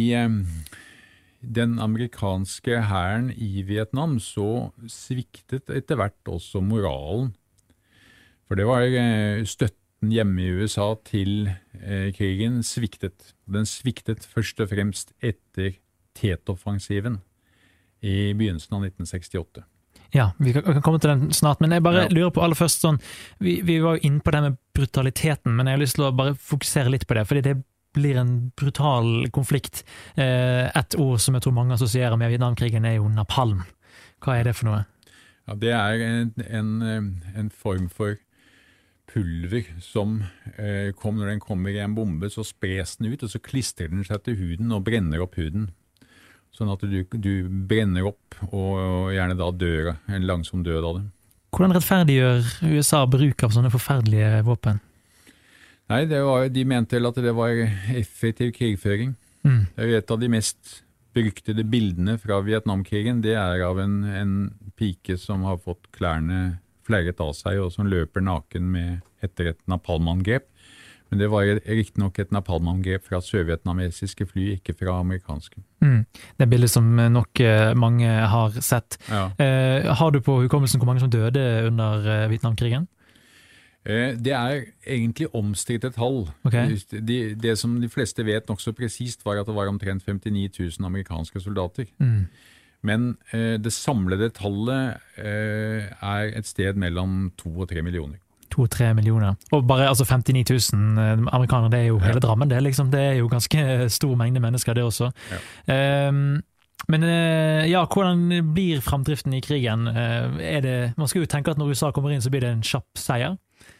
den amerikanske hæren i Vietnam så sviktet etter hvert også moralen. For det var støtten hjemme i USA til krigen sviktet. Den sviktet først og fremst etter Tet-offensiven i begynnelsen av 1968. Ja, vi kan komme til den snart, men jeg bare lurer på aller først sånn, vi var jo inne på det med brutaliteten, men jeg har lyst til å bare fokusere litt på det, fordi det blir en brutal konflikt. Et ord som jeg tror mange assosierer med Vietnamkrigen er jo napalm. Hva er det for noe? Ja, det er en form for pulver som når den kommer i en bombe, så spres den ut, og så klistrer den seg til huden og brenner opp huden. Sånn at du brenner opp, og gjerne da dør, en langsom død av det. Hvordan rettferdiggjør USA bruk av sånne forferdelige våpen? Nei, de mente vel at det var effektiv krigføring. Det er et av de mest beryktede bildene fra Vietnamkrigen. Det er av en pike som har fått klærne flerret av seg, og som løper naken etter et napalmangrep. Men det var riktignok et napalmangrep fra sørvietnamesiske fly, ikke fra amerikanske. Det er bildet som nok mange har sett. Ja. Har du på hukommelsen hvor mange som døde under Vietnamkrigen? Det er egentlig omstridt et tall. Okay. Det som de fleste vet nok så presist var at det var omtrent 59,000 amerikanske soldater. Men det samlede tallet er et sted mellom 2 og 3 millioner. 2-3 millioner. Og bare 59,000 amerikanere, det er jo hele Drammen. Det er jo ganske stor mengde mennesker det også. Ja. Men hvordan blir fremdriften i krigen? Man skal jo tenke at når USA kommer inn, så blir det en kjapp seier.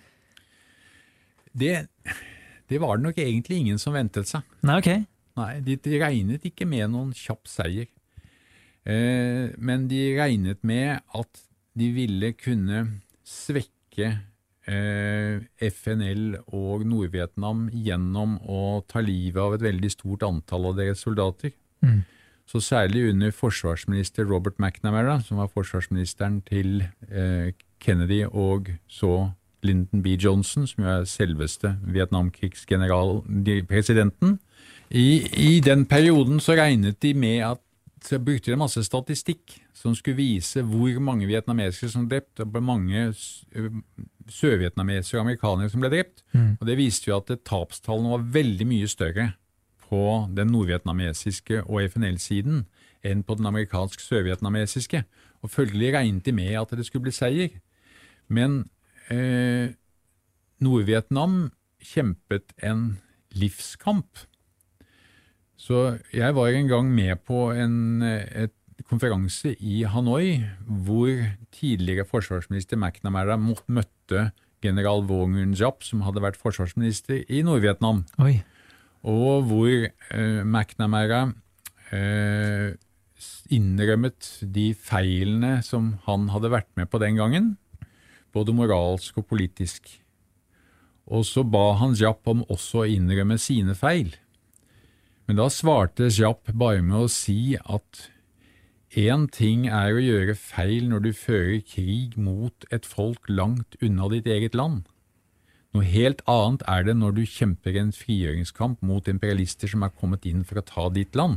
Det var det nok egentlig ingen som ventet seg. Nei, ok. Nei, de regnet ikke med noen kjapp seier. Men de regnet med at de ville kunne svekke FNL og Nord-Vietnam gjennom å ta livet av et veldig stort antall av deres soldater. Så særlig under forsvarsminister Robert McNamara, som var forsvarsministeren til Kennedy og så Lyndon B. Johnson, som er selveste Vietnamkrigspresidenten. I den perioden så regnet de med at så brukte de masse statistikk som skulle vise hvor mange vietnamesere som ble drept, og hvor mange sørvietnamesere og amerikanere som ble drept. Og det viste jo at tapstallene var veldig mye større på den nordvietnamesiske og FNL-siden enn på den amerikansk-sørvietnamesiske. Og følgelig regnet de med at det skulle bli seier. Men Nord-Vietnam kjempet en livskamp. Så jeg var en gang med på et konferanse i Hanoi, hvor tidligere forsvarsminister McNamara møtte general Vo Nguyen Giap, som hadde vært forsvarsminister i Nord-Vietnam. Oi. Og hvor McNamara innrømmet de feilene som han hadde vært med på den gangen, både moralsk og politisk. Og så ba han Giap om også å innrømme sine feil. Men da svarte Giap bare med å si at en ting å gjøre feil når du fører krig mot et folk langt unna ditt eget land. Noe helt annet det når du kjemper en frigjøringskamp mot imperialister som kommet inn for å ta ditt land.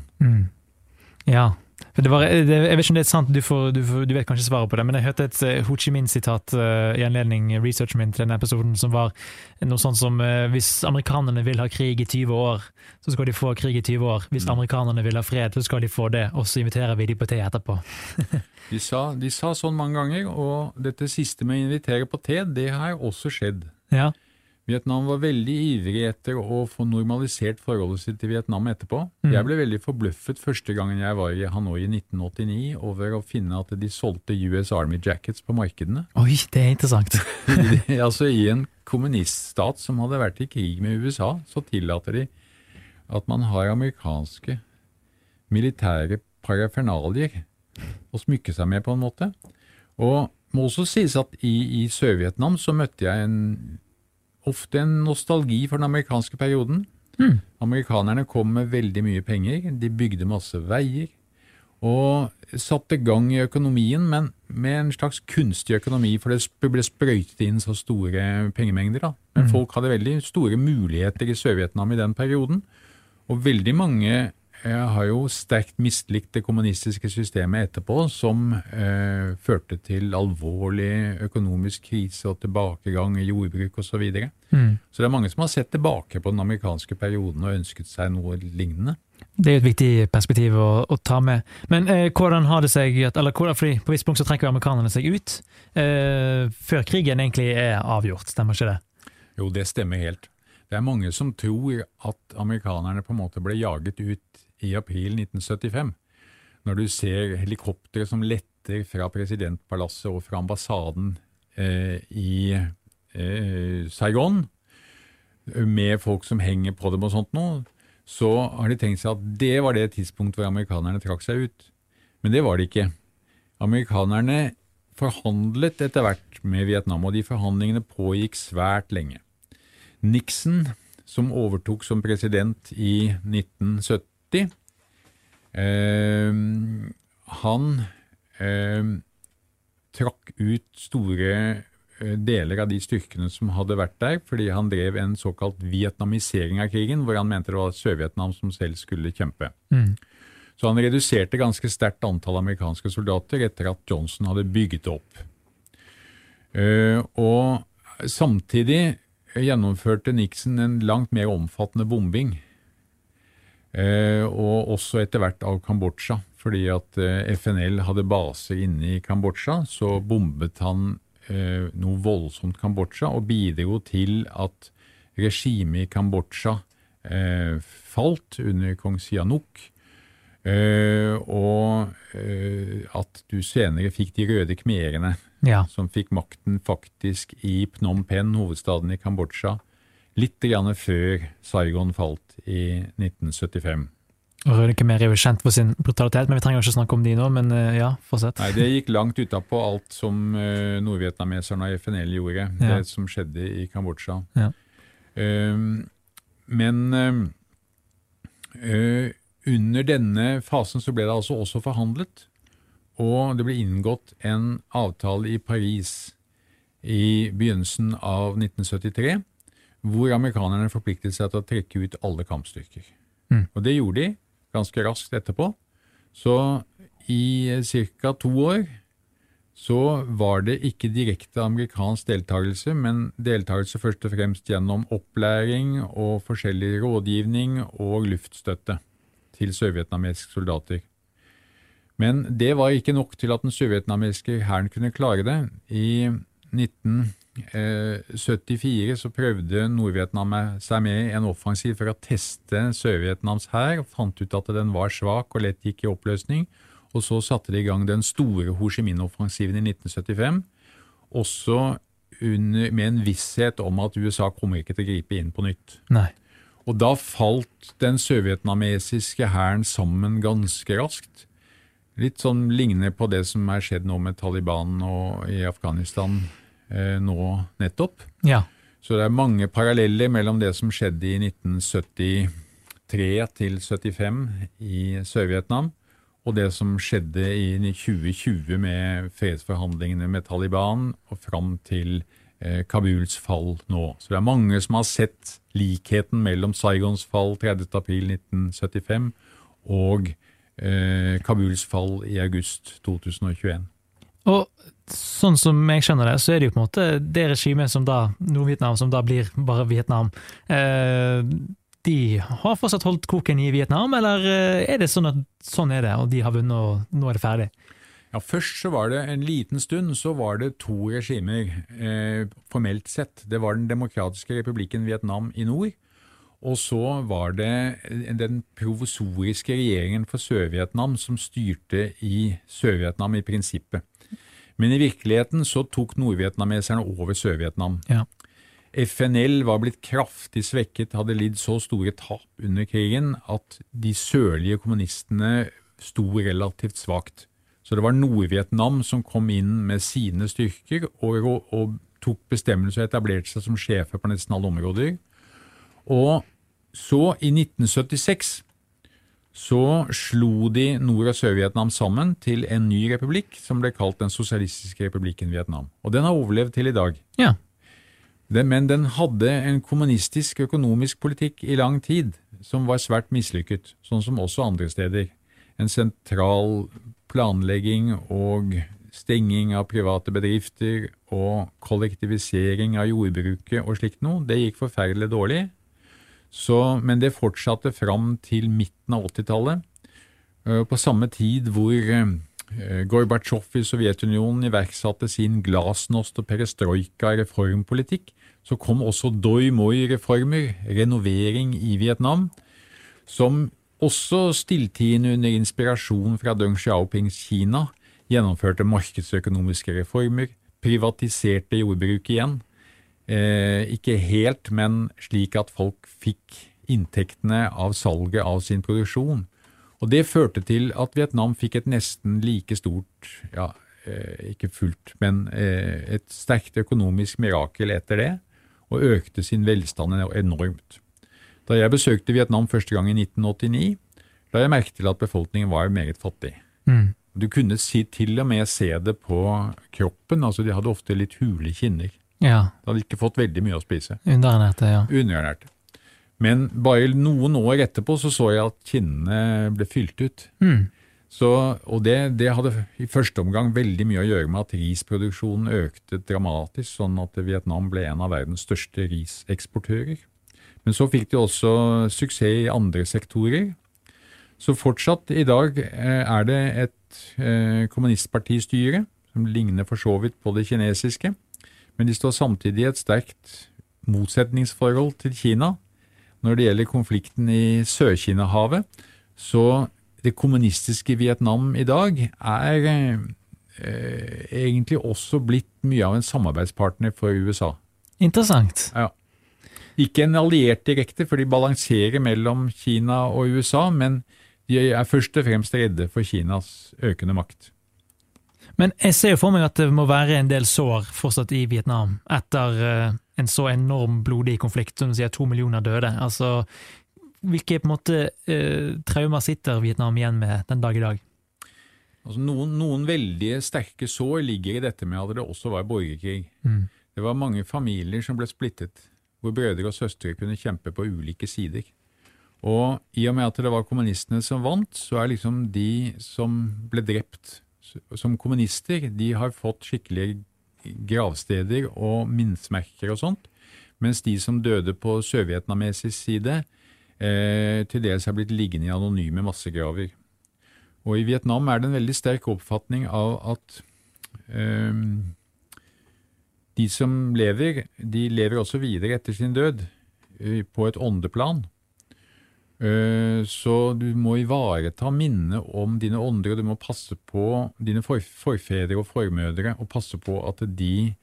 Ja, for jeg vet ikke om det sant, du vet kanskje svaret på det, men jeg hørte et Ho Chi Minh-sitat i anledning researchen min til denne episoden, som var noe sånt som hvis amerikanerne vil ha krig i 20 år, så skal de få krig i 20 år. Hvis amerikanerne vil ha fred, så skal de få det, og så inviterer vi de på te etterpå. De sa sånn mange ganger, og dette siste med å invitere på te, det har også skjedd. Ja. Vietnam var veldig ivrig etter å få normalisert forholdet sitt til Vietnam etterpå. Jeg ble veldig forbløffet første gangen jeg var i Hanoi i 1989 over å finne at de solgte US Army Jackets på markedene. Oi, det interessant. Altså i en kommuniststat som hadde vært i krig med USA, så tillater de at man har amerikanske militære parafernalier å smykke seg med på en måte. Og må også sies at i Sør-Vietnam så møtte jeg ofte en nostalgi for den amerikanske perioden. Amerikanerne kom med veldig mye penger, de bygde masse veier, og satte gang i økonomien, men med en slags kunstig økonomi, for det ble sprøytet inn så store pengemengder. Da. Men folk hadde veldig store muligheter i Sør-Vietnam i den perioden, og veldig mange har jo sterkt mislikt det kommunistiske systemet etterpå, som førte til alvorlig økonomisk krise og tilbakegang i jordbruk og så videre. Så det mange som har sett tilbake på den amerikanske perioden og ønsket seg noe lignende. Det jo et viktig perspektiv å ta med. Men hvordan har det seg, fordi på viss punkt så trekker amerikanerne seg ut, før krigen egentlig avgjort, stemmer ikke det? Jo, det stemmer helt. Det mange som tror at amerikanerne på en måte ble jaget ut i april 1975, når du ser helikoptere som letter fra presidentpalasset og fra ambassaden i Saigon, med folk som henger på dem og sånt nå, så har de tenkt seg at det var det tidspunkt hvor amerikanerne trakk seg ut. Men det var det ikke. Amerikanerne forhandlet etter hvert med Vietnam, og de forhandlingene pågikk svært lenge. Nixon, som overtok som president i 1970, han trakk ut store deler av de styrkene som hadde vært der, fordi han drev en såkalt vietnamisering av krigen, hvor han mente det var Sør-Vietnam som selv skulle kjempe. Så han reduserte ganske sterkt antall amerikanske soldater etter at Johnson hadde bygget opp. Og samtidig gjennomførte Nixon en langt mer omfattende bombing, og også etter hvert av Kambodsja, fordi at FNL hadde baser inne i Kambodsja, så bombet han noe voldsomt Kambodsja, og bidro til at regimet i Kambodsja falt under kong Sihanouk, og at du senere fikk de røde khmerene, som fikk makten faktisk i Phnom Penh, hovedstaden i Kambodsja, litt grann før Saigon falt i 1975. Og Røde Khmer jo kjent for sin brutalitet, men vi trenger ikke snakke om de nå, men ja, fortsett. Nei, det gikk langt utapå alt som nordvietnameserne og FNL gjorde, det som skjedde i Kambodsja. Ja. Men under denne fasen så ble det altså også forhandlet, og det ble inngått en avtale i Paris i begynnelsen av 1973, hvor amerikanerne forpliktet seg til å trekke ut alle kampstyrker. Og det gjorde de ganske raskt etterpå. Så i ca. 2 år så var det ikke direkte amerikansk deltakelse, men deltakelse først og fremst gjennom opplæring og forskjellig rådgivning og luftstøtte til sørvietnamesiske soldater. Men det var ikke nok til at den sørvietnamesiske hæren kunne klare det. I 1974 så prøvde Nord-Vietnam seg med i en offensiv for å teste Sør-Vietnams hær, og fant ut at den var svak og lett gikk i oppløsning. Og så satte de i gang den store Ho Chi Minh-offensiven i 1975, også med en visshet om at USA kommer ikke til å gripe inn på nytt. Nei. Og da falt den sørvietnamesiske hæren sammen ganske raskt. Litt sånn lignende på det som skjedd nå med Taliban og i Afghanistan nå nettopp. Ja. Så det mange paralleller mellom det som skjedde i 1973 til 75 i Sør-Vietnam, og det som skjedde i 2020 med fredsforhandlingene med Taliban og fram til Kabuls fall nå. Så det mange som har sett likheten mellom Saigons fall 30. april 1975 og Kabuls fall i august 2021. Og sånn som jeg skjønner det, så det jo på en måte det regimet som da, Nord-Vietnam, som da blir bare Vietnam, de har fortsatt holdt koken i Vietnam, eller det sånn at sånn det, og de har vunnet, og nå det ferdig? Ja, først så var det en liten stund, så var det to regimer, formelt sett. Det var den demokratiske republikken Vietnam i nord, og så var det den provisoriske regjeringen for Sør-Vietnam som styrte i Sør-Vietnam i prinsippet. Men i virkeligheten så tok nordvietnameserne over Sør-Vietnam. Ja. FNL var blitt kraftig svekket, hadde lidd så store tap under krigen at de sørlige kommunistene sto relativt svagt. Så det var Nord-Vietnam som kom inn med sine styrker og tok bestemmelser og etablerte seg som sjefer på nesten alle områder. Og så i 1976 så slo de Nord- og Sør-Vietnam sammen til en ny republikk som ble kalt den sosialistiske republikken Vietnam. Og den har overlevd til i dag. Ja. Men den hadde en kommunistisk økonomisk politikk i lang tid som var svært mislykket, sånn som også andre steder. En sentral planlegging og stenging av private bedrifter og kollektivisering av jordbruket og slikt noe, det gikk forferdelig dårlig. Men det fortsatte fram til midten av 80-tallet, på samme tid hvor Gorbatsjov i Sovjetunionen iverksatte sin glasnost og perestrojka-reformpolitikk, så kom også Doi Moi-reformer, renovering i Vietnam, som også stilltiende under inspirasjon fra Deng Xiaopings Kina gjennomførte markedsøkonomiske reformer, privatiserte jordbruk igjen. Ikke helt, men slik at folk fikk inntektene av salget av sin produksjon. Og det førte til at Vietnam fikk et nesten like stort, ikke fullt, men et sterkt økonomisk mirakel etter det, og økte sin velstand enormt. Da jeg besøkte Vietnam første gang i 1989, da jeg merket til at befolkningen var meget fattig. Mm. Du kunne til og med se det på kroppen, altså de hadde ofte litt hule kinner. Ja. De hadde ikke fått veldig mye å spise. Underernærte, ja. Underernærte. Men bare noen år etterpå så jeg at kinnene ble fylt ut. Mm. Og det hadde i første omgang veldig mye å gjøre med at risproduksjonen økte dramatisk, sånn at Vietnam ble en av verdens største riseksportører. Men så fikk de også suksess i andre sektorer. Så fortsatt i dag det et kommunistpartistyre, som ligner for så vidt på det kinesiske, men de står samtidig i et sterkt motsetningsforhold til Kina. Når det gjelder konflikten i Sør-Kina-havet, så det kommunistiske Vietnam i dag egentlig også blitt mye av en samarbeidspartner for USA. Interessant. Ja. Ikke en alliert direkte, for de balanserer mellom Kina og USA, men de først og fremst redde for Kinas økende makt. Men jeg ser jo for meg at det må være en del sår fortsatt i Vietnam etter en så enorm blodig konflikt, som du sier 2 millioner døde. Altså, hvilke på en måte traumer sitter Vietnam igjen med den dag i dag? Altså, noen veldig sterke sår ligger i dette med at det også var borgerkrig. Mm. Det var mange familier som ble splittet, hvor brødre og søstre kunne kjempe på ulike sider. Og i og med at det var kommunistene som vant, så liksom de som ble drept som kommunister, de har fått skikkelige gravsteder og minnesmerker og sånt, mens de som døde på sørvietnamesisk side til dels har blitt liggende i anonyme massegraver. Og i Vietnam det en veldig sterk oppfatning av at de som lever, de lever også videre etter sin død på et åndeplan. Så du må ivareta minnet om dine ånder, og du må passe på dine forfedre og formødre, og passe på at de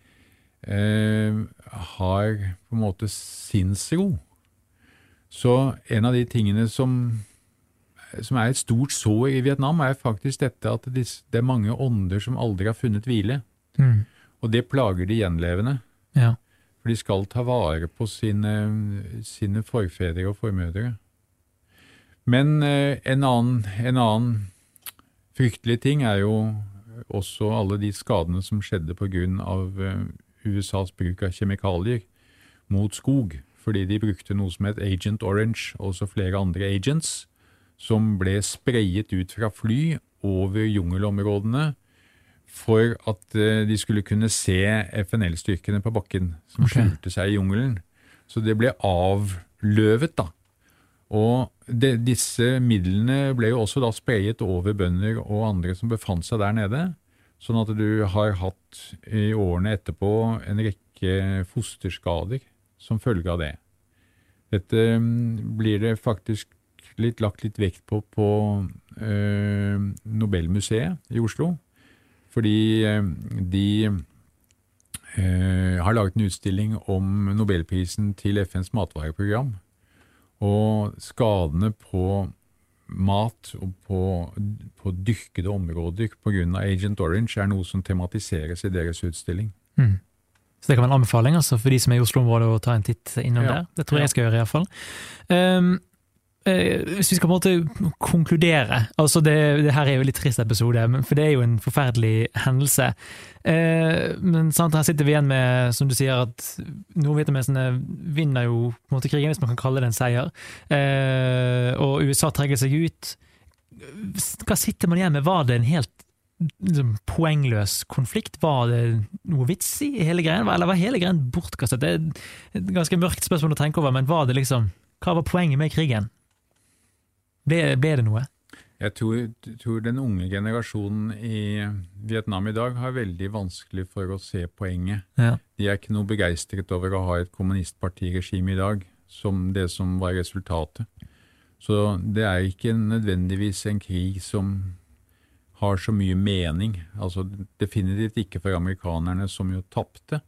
har på en måte sinnsro. Så en av de tingene som et stort sår i Vietnam, faktisk dette at det er mange ånder som aldri har funnet hvile. Og det plager de gjenlevende. Ja. For de skal ta vare på sine forfedre og formødre. Men en annen fryktelig ting jo også alle de skadene som skjedde på grunn av USAs bruk av kjemikalier mot skog, fordi de brukte noe som het Agent Orange, og også flere andre agents, som ble sprayet ut fra fly over jungelområdene for at de skulle kunne se FNL-styrkene på bakken som skjulte seg i jungelen. Så det ble avløvet da. Og disse midlene ble jo også da sprayet over bønder og andre som befant seg der nede, sånn at du har hatt i årene etterpå en rekke fosterskader som følge av det. Dette blir det faktisk lagt litt vekt på Nobelmuseet i Oslo, fordi de har laget en utstilling om Nobelprisen til FNs matvareprogram, og skadene på mat og på dyrkede områder på grunn av Agent Orange noe som tematiseres i deres utstilling. Så det kan være en anbefaling altså, for de som i Oslo-området å ta en titt innom der. Det tror jeg skal gjøre i hvert fall. Hvis vi skal på en måte konkludere, altså det her jo en litt trist episode, for det jo en forferdelig hendelse, men sant, her sitter vi igjen med, som du sier, at nordvietnamesene vinner jo på en måte krigen, hvis man kan kalle det en seier, og USA trekker seg ut. Hva sitter man igjen med? Var det en helt liksom, poengløs konflikt? Var det noe vits i hele greien? Eller var hele greien bortkastet? Det et ganske mørkt spørsmål å tenke over, men var det liksom, hva var poenget med krigen? Ble det noe? Jeg tror den unge generasjonen i Vietnam i dag har veldig vanskelig for å se poenget. Ja. De ikke noe begeistret over å ha et kommunistpartiregime i dag, som det som var resultatet. Så det ikke nødvendigvis en krig som har så mye mening. Altså definitivt ikke for amerikanerne som jo tapte.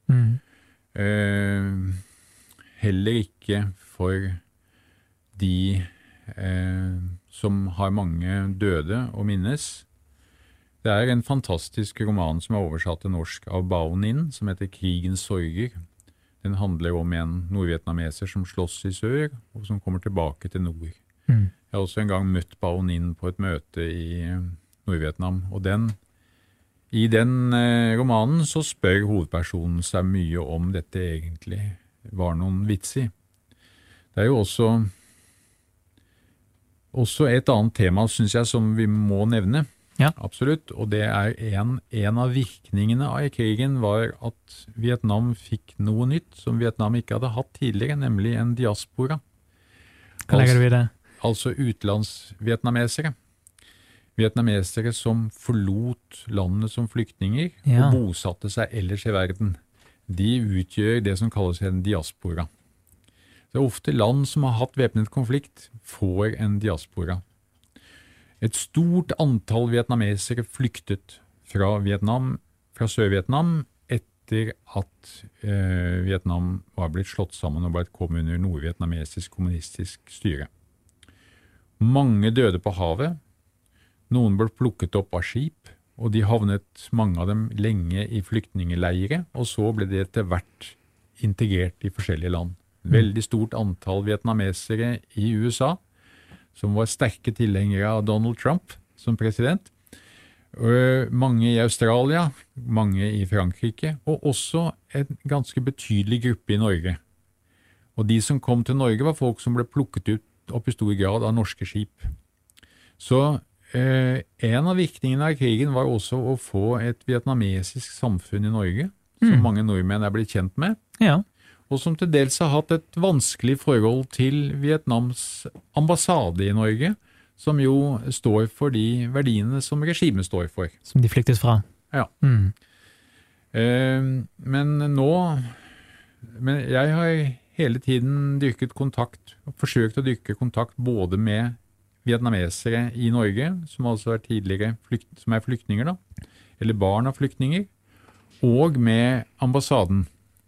Heller ikke for de som har mange døde å minnes. Det en fantastisk roman som oversatt til norsk av Bao Ninh, som heter Krigens sorger. Den handler om en nordvietnameser som slåss i sør, og som kommer tilbake til nord. Jeg har også en gang møtt Bao Ninh på et møte i Nordvietnam, og i den romanen så spør hovedpersonen seg mye om dette egentlig var noen vits i. Det jo også et annet tema, synes jeg, som vi må nevne. Ja. Absolutt. Og det en av virkningene av krigen var at Vietnam fikk noe nytt som Vietnam ikke hadde hatt tidligere, nemlig en diaspora. Hva legger du i det? Altså utenlandsvietnamesere. Vietnamesere som forlot landet som flyktninger og bosatte seg ellers i verden. De utgjør det som kalles en diaspora. Det ofte land som har hatt væpnet konflikt, får en diaspora. Et stort antall vietnamesere flyktet fra Sør-Vietnam etter at Vietnam var blitt slått sammen og kom under nordvietnamesisk kommunistisk styre. Mange døde på havet, noen ble plukket opp av skip, og de havnet, mange av dem, lenge i flyktningeleire, og så ble de etter hvert integrert i forskjellige land. Veldig stort antall vietnamesere i USA, som var sterke tilhengere av Donald Trump som president. Mange i Australia, mange i Frankrike, og også en ganske betydelig gruppe i Norge. Og de som kom til Norge var folk som ble plukket opp i stor grad av norske skip. Så en av virkningene av krigen var også å få et vietnamesisk samfunn i Norge, som mange nordmenn blitt kjent med. Ja. Og som til dels har hatt et vanskelig forhold til Vietnams ambassade i Norge, som jo står for de verdiene som regimet står for. Som de flyktet fra. Ja. Men jeg har hele tiden forsøkt å dyrke kontakt både med vietnamesere i Norge, som altså som er flyktninger da, eller barn av flyktninger, og med ambassaden.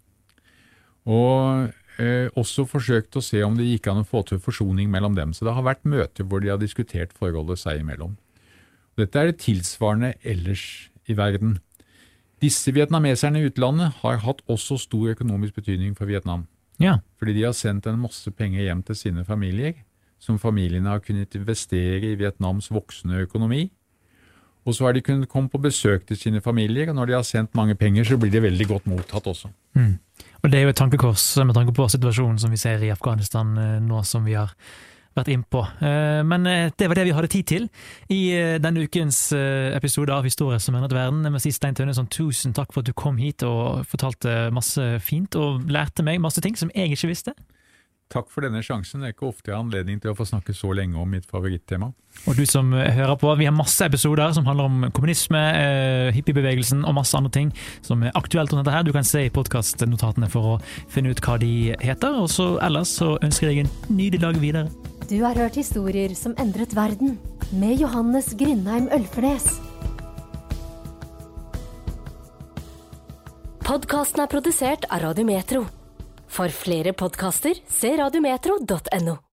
Og også forsøkt å se om det gikk an å få til forsoning mellom dem. Så det har vært møter hvor de har diskutert forholdet seg imellom. Dette er det tilsvarende ellers i verden. Disse vietnameserne i utlandet har hatt også stor økonomisk betydning for Vietnam. Ja. Fordi de har sendt en masse penger hjem til sine familier, som familiene har kunnet investere i Vietnams voksende økonomi. Og så har de kunnet komme på besøk til sine familier, og når de har sendt mange penger, så blir de veldig godt mottatt også. Og det er jo et tankekors med tanke på situasjonen som vi ser i Afghanistan nå, som vi har vært inn på. Men det var det vi hadde tid til i denne ukens episode av Historie som endret verden. Jeg må si, Stein Tønnesson, tusen takk for at du kom hit og fortalte masse fint, og lærte meg masse ting som jeg ikke visste. Takk for denne sjansen. Det er ikke ofte jeg har anledning til å få snakke så lenge om mitt favorittema. Og du som hører på, vi har masse episoder som handler om kommunisme, hippiebevegelsen og masse andre ting som er aktuelt rundt dette her. Du kan se i podcastnotatene for å finne ut hva de heter, og så ellers så ønsker jeg en nydelig dag videre. Du har hørt historier som endret verden, med Johannes Grindheim Ølfernes. Podcasten er produsert av Radio Metro. For flere podcaster, se radiometro.no.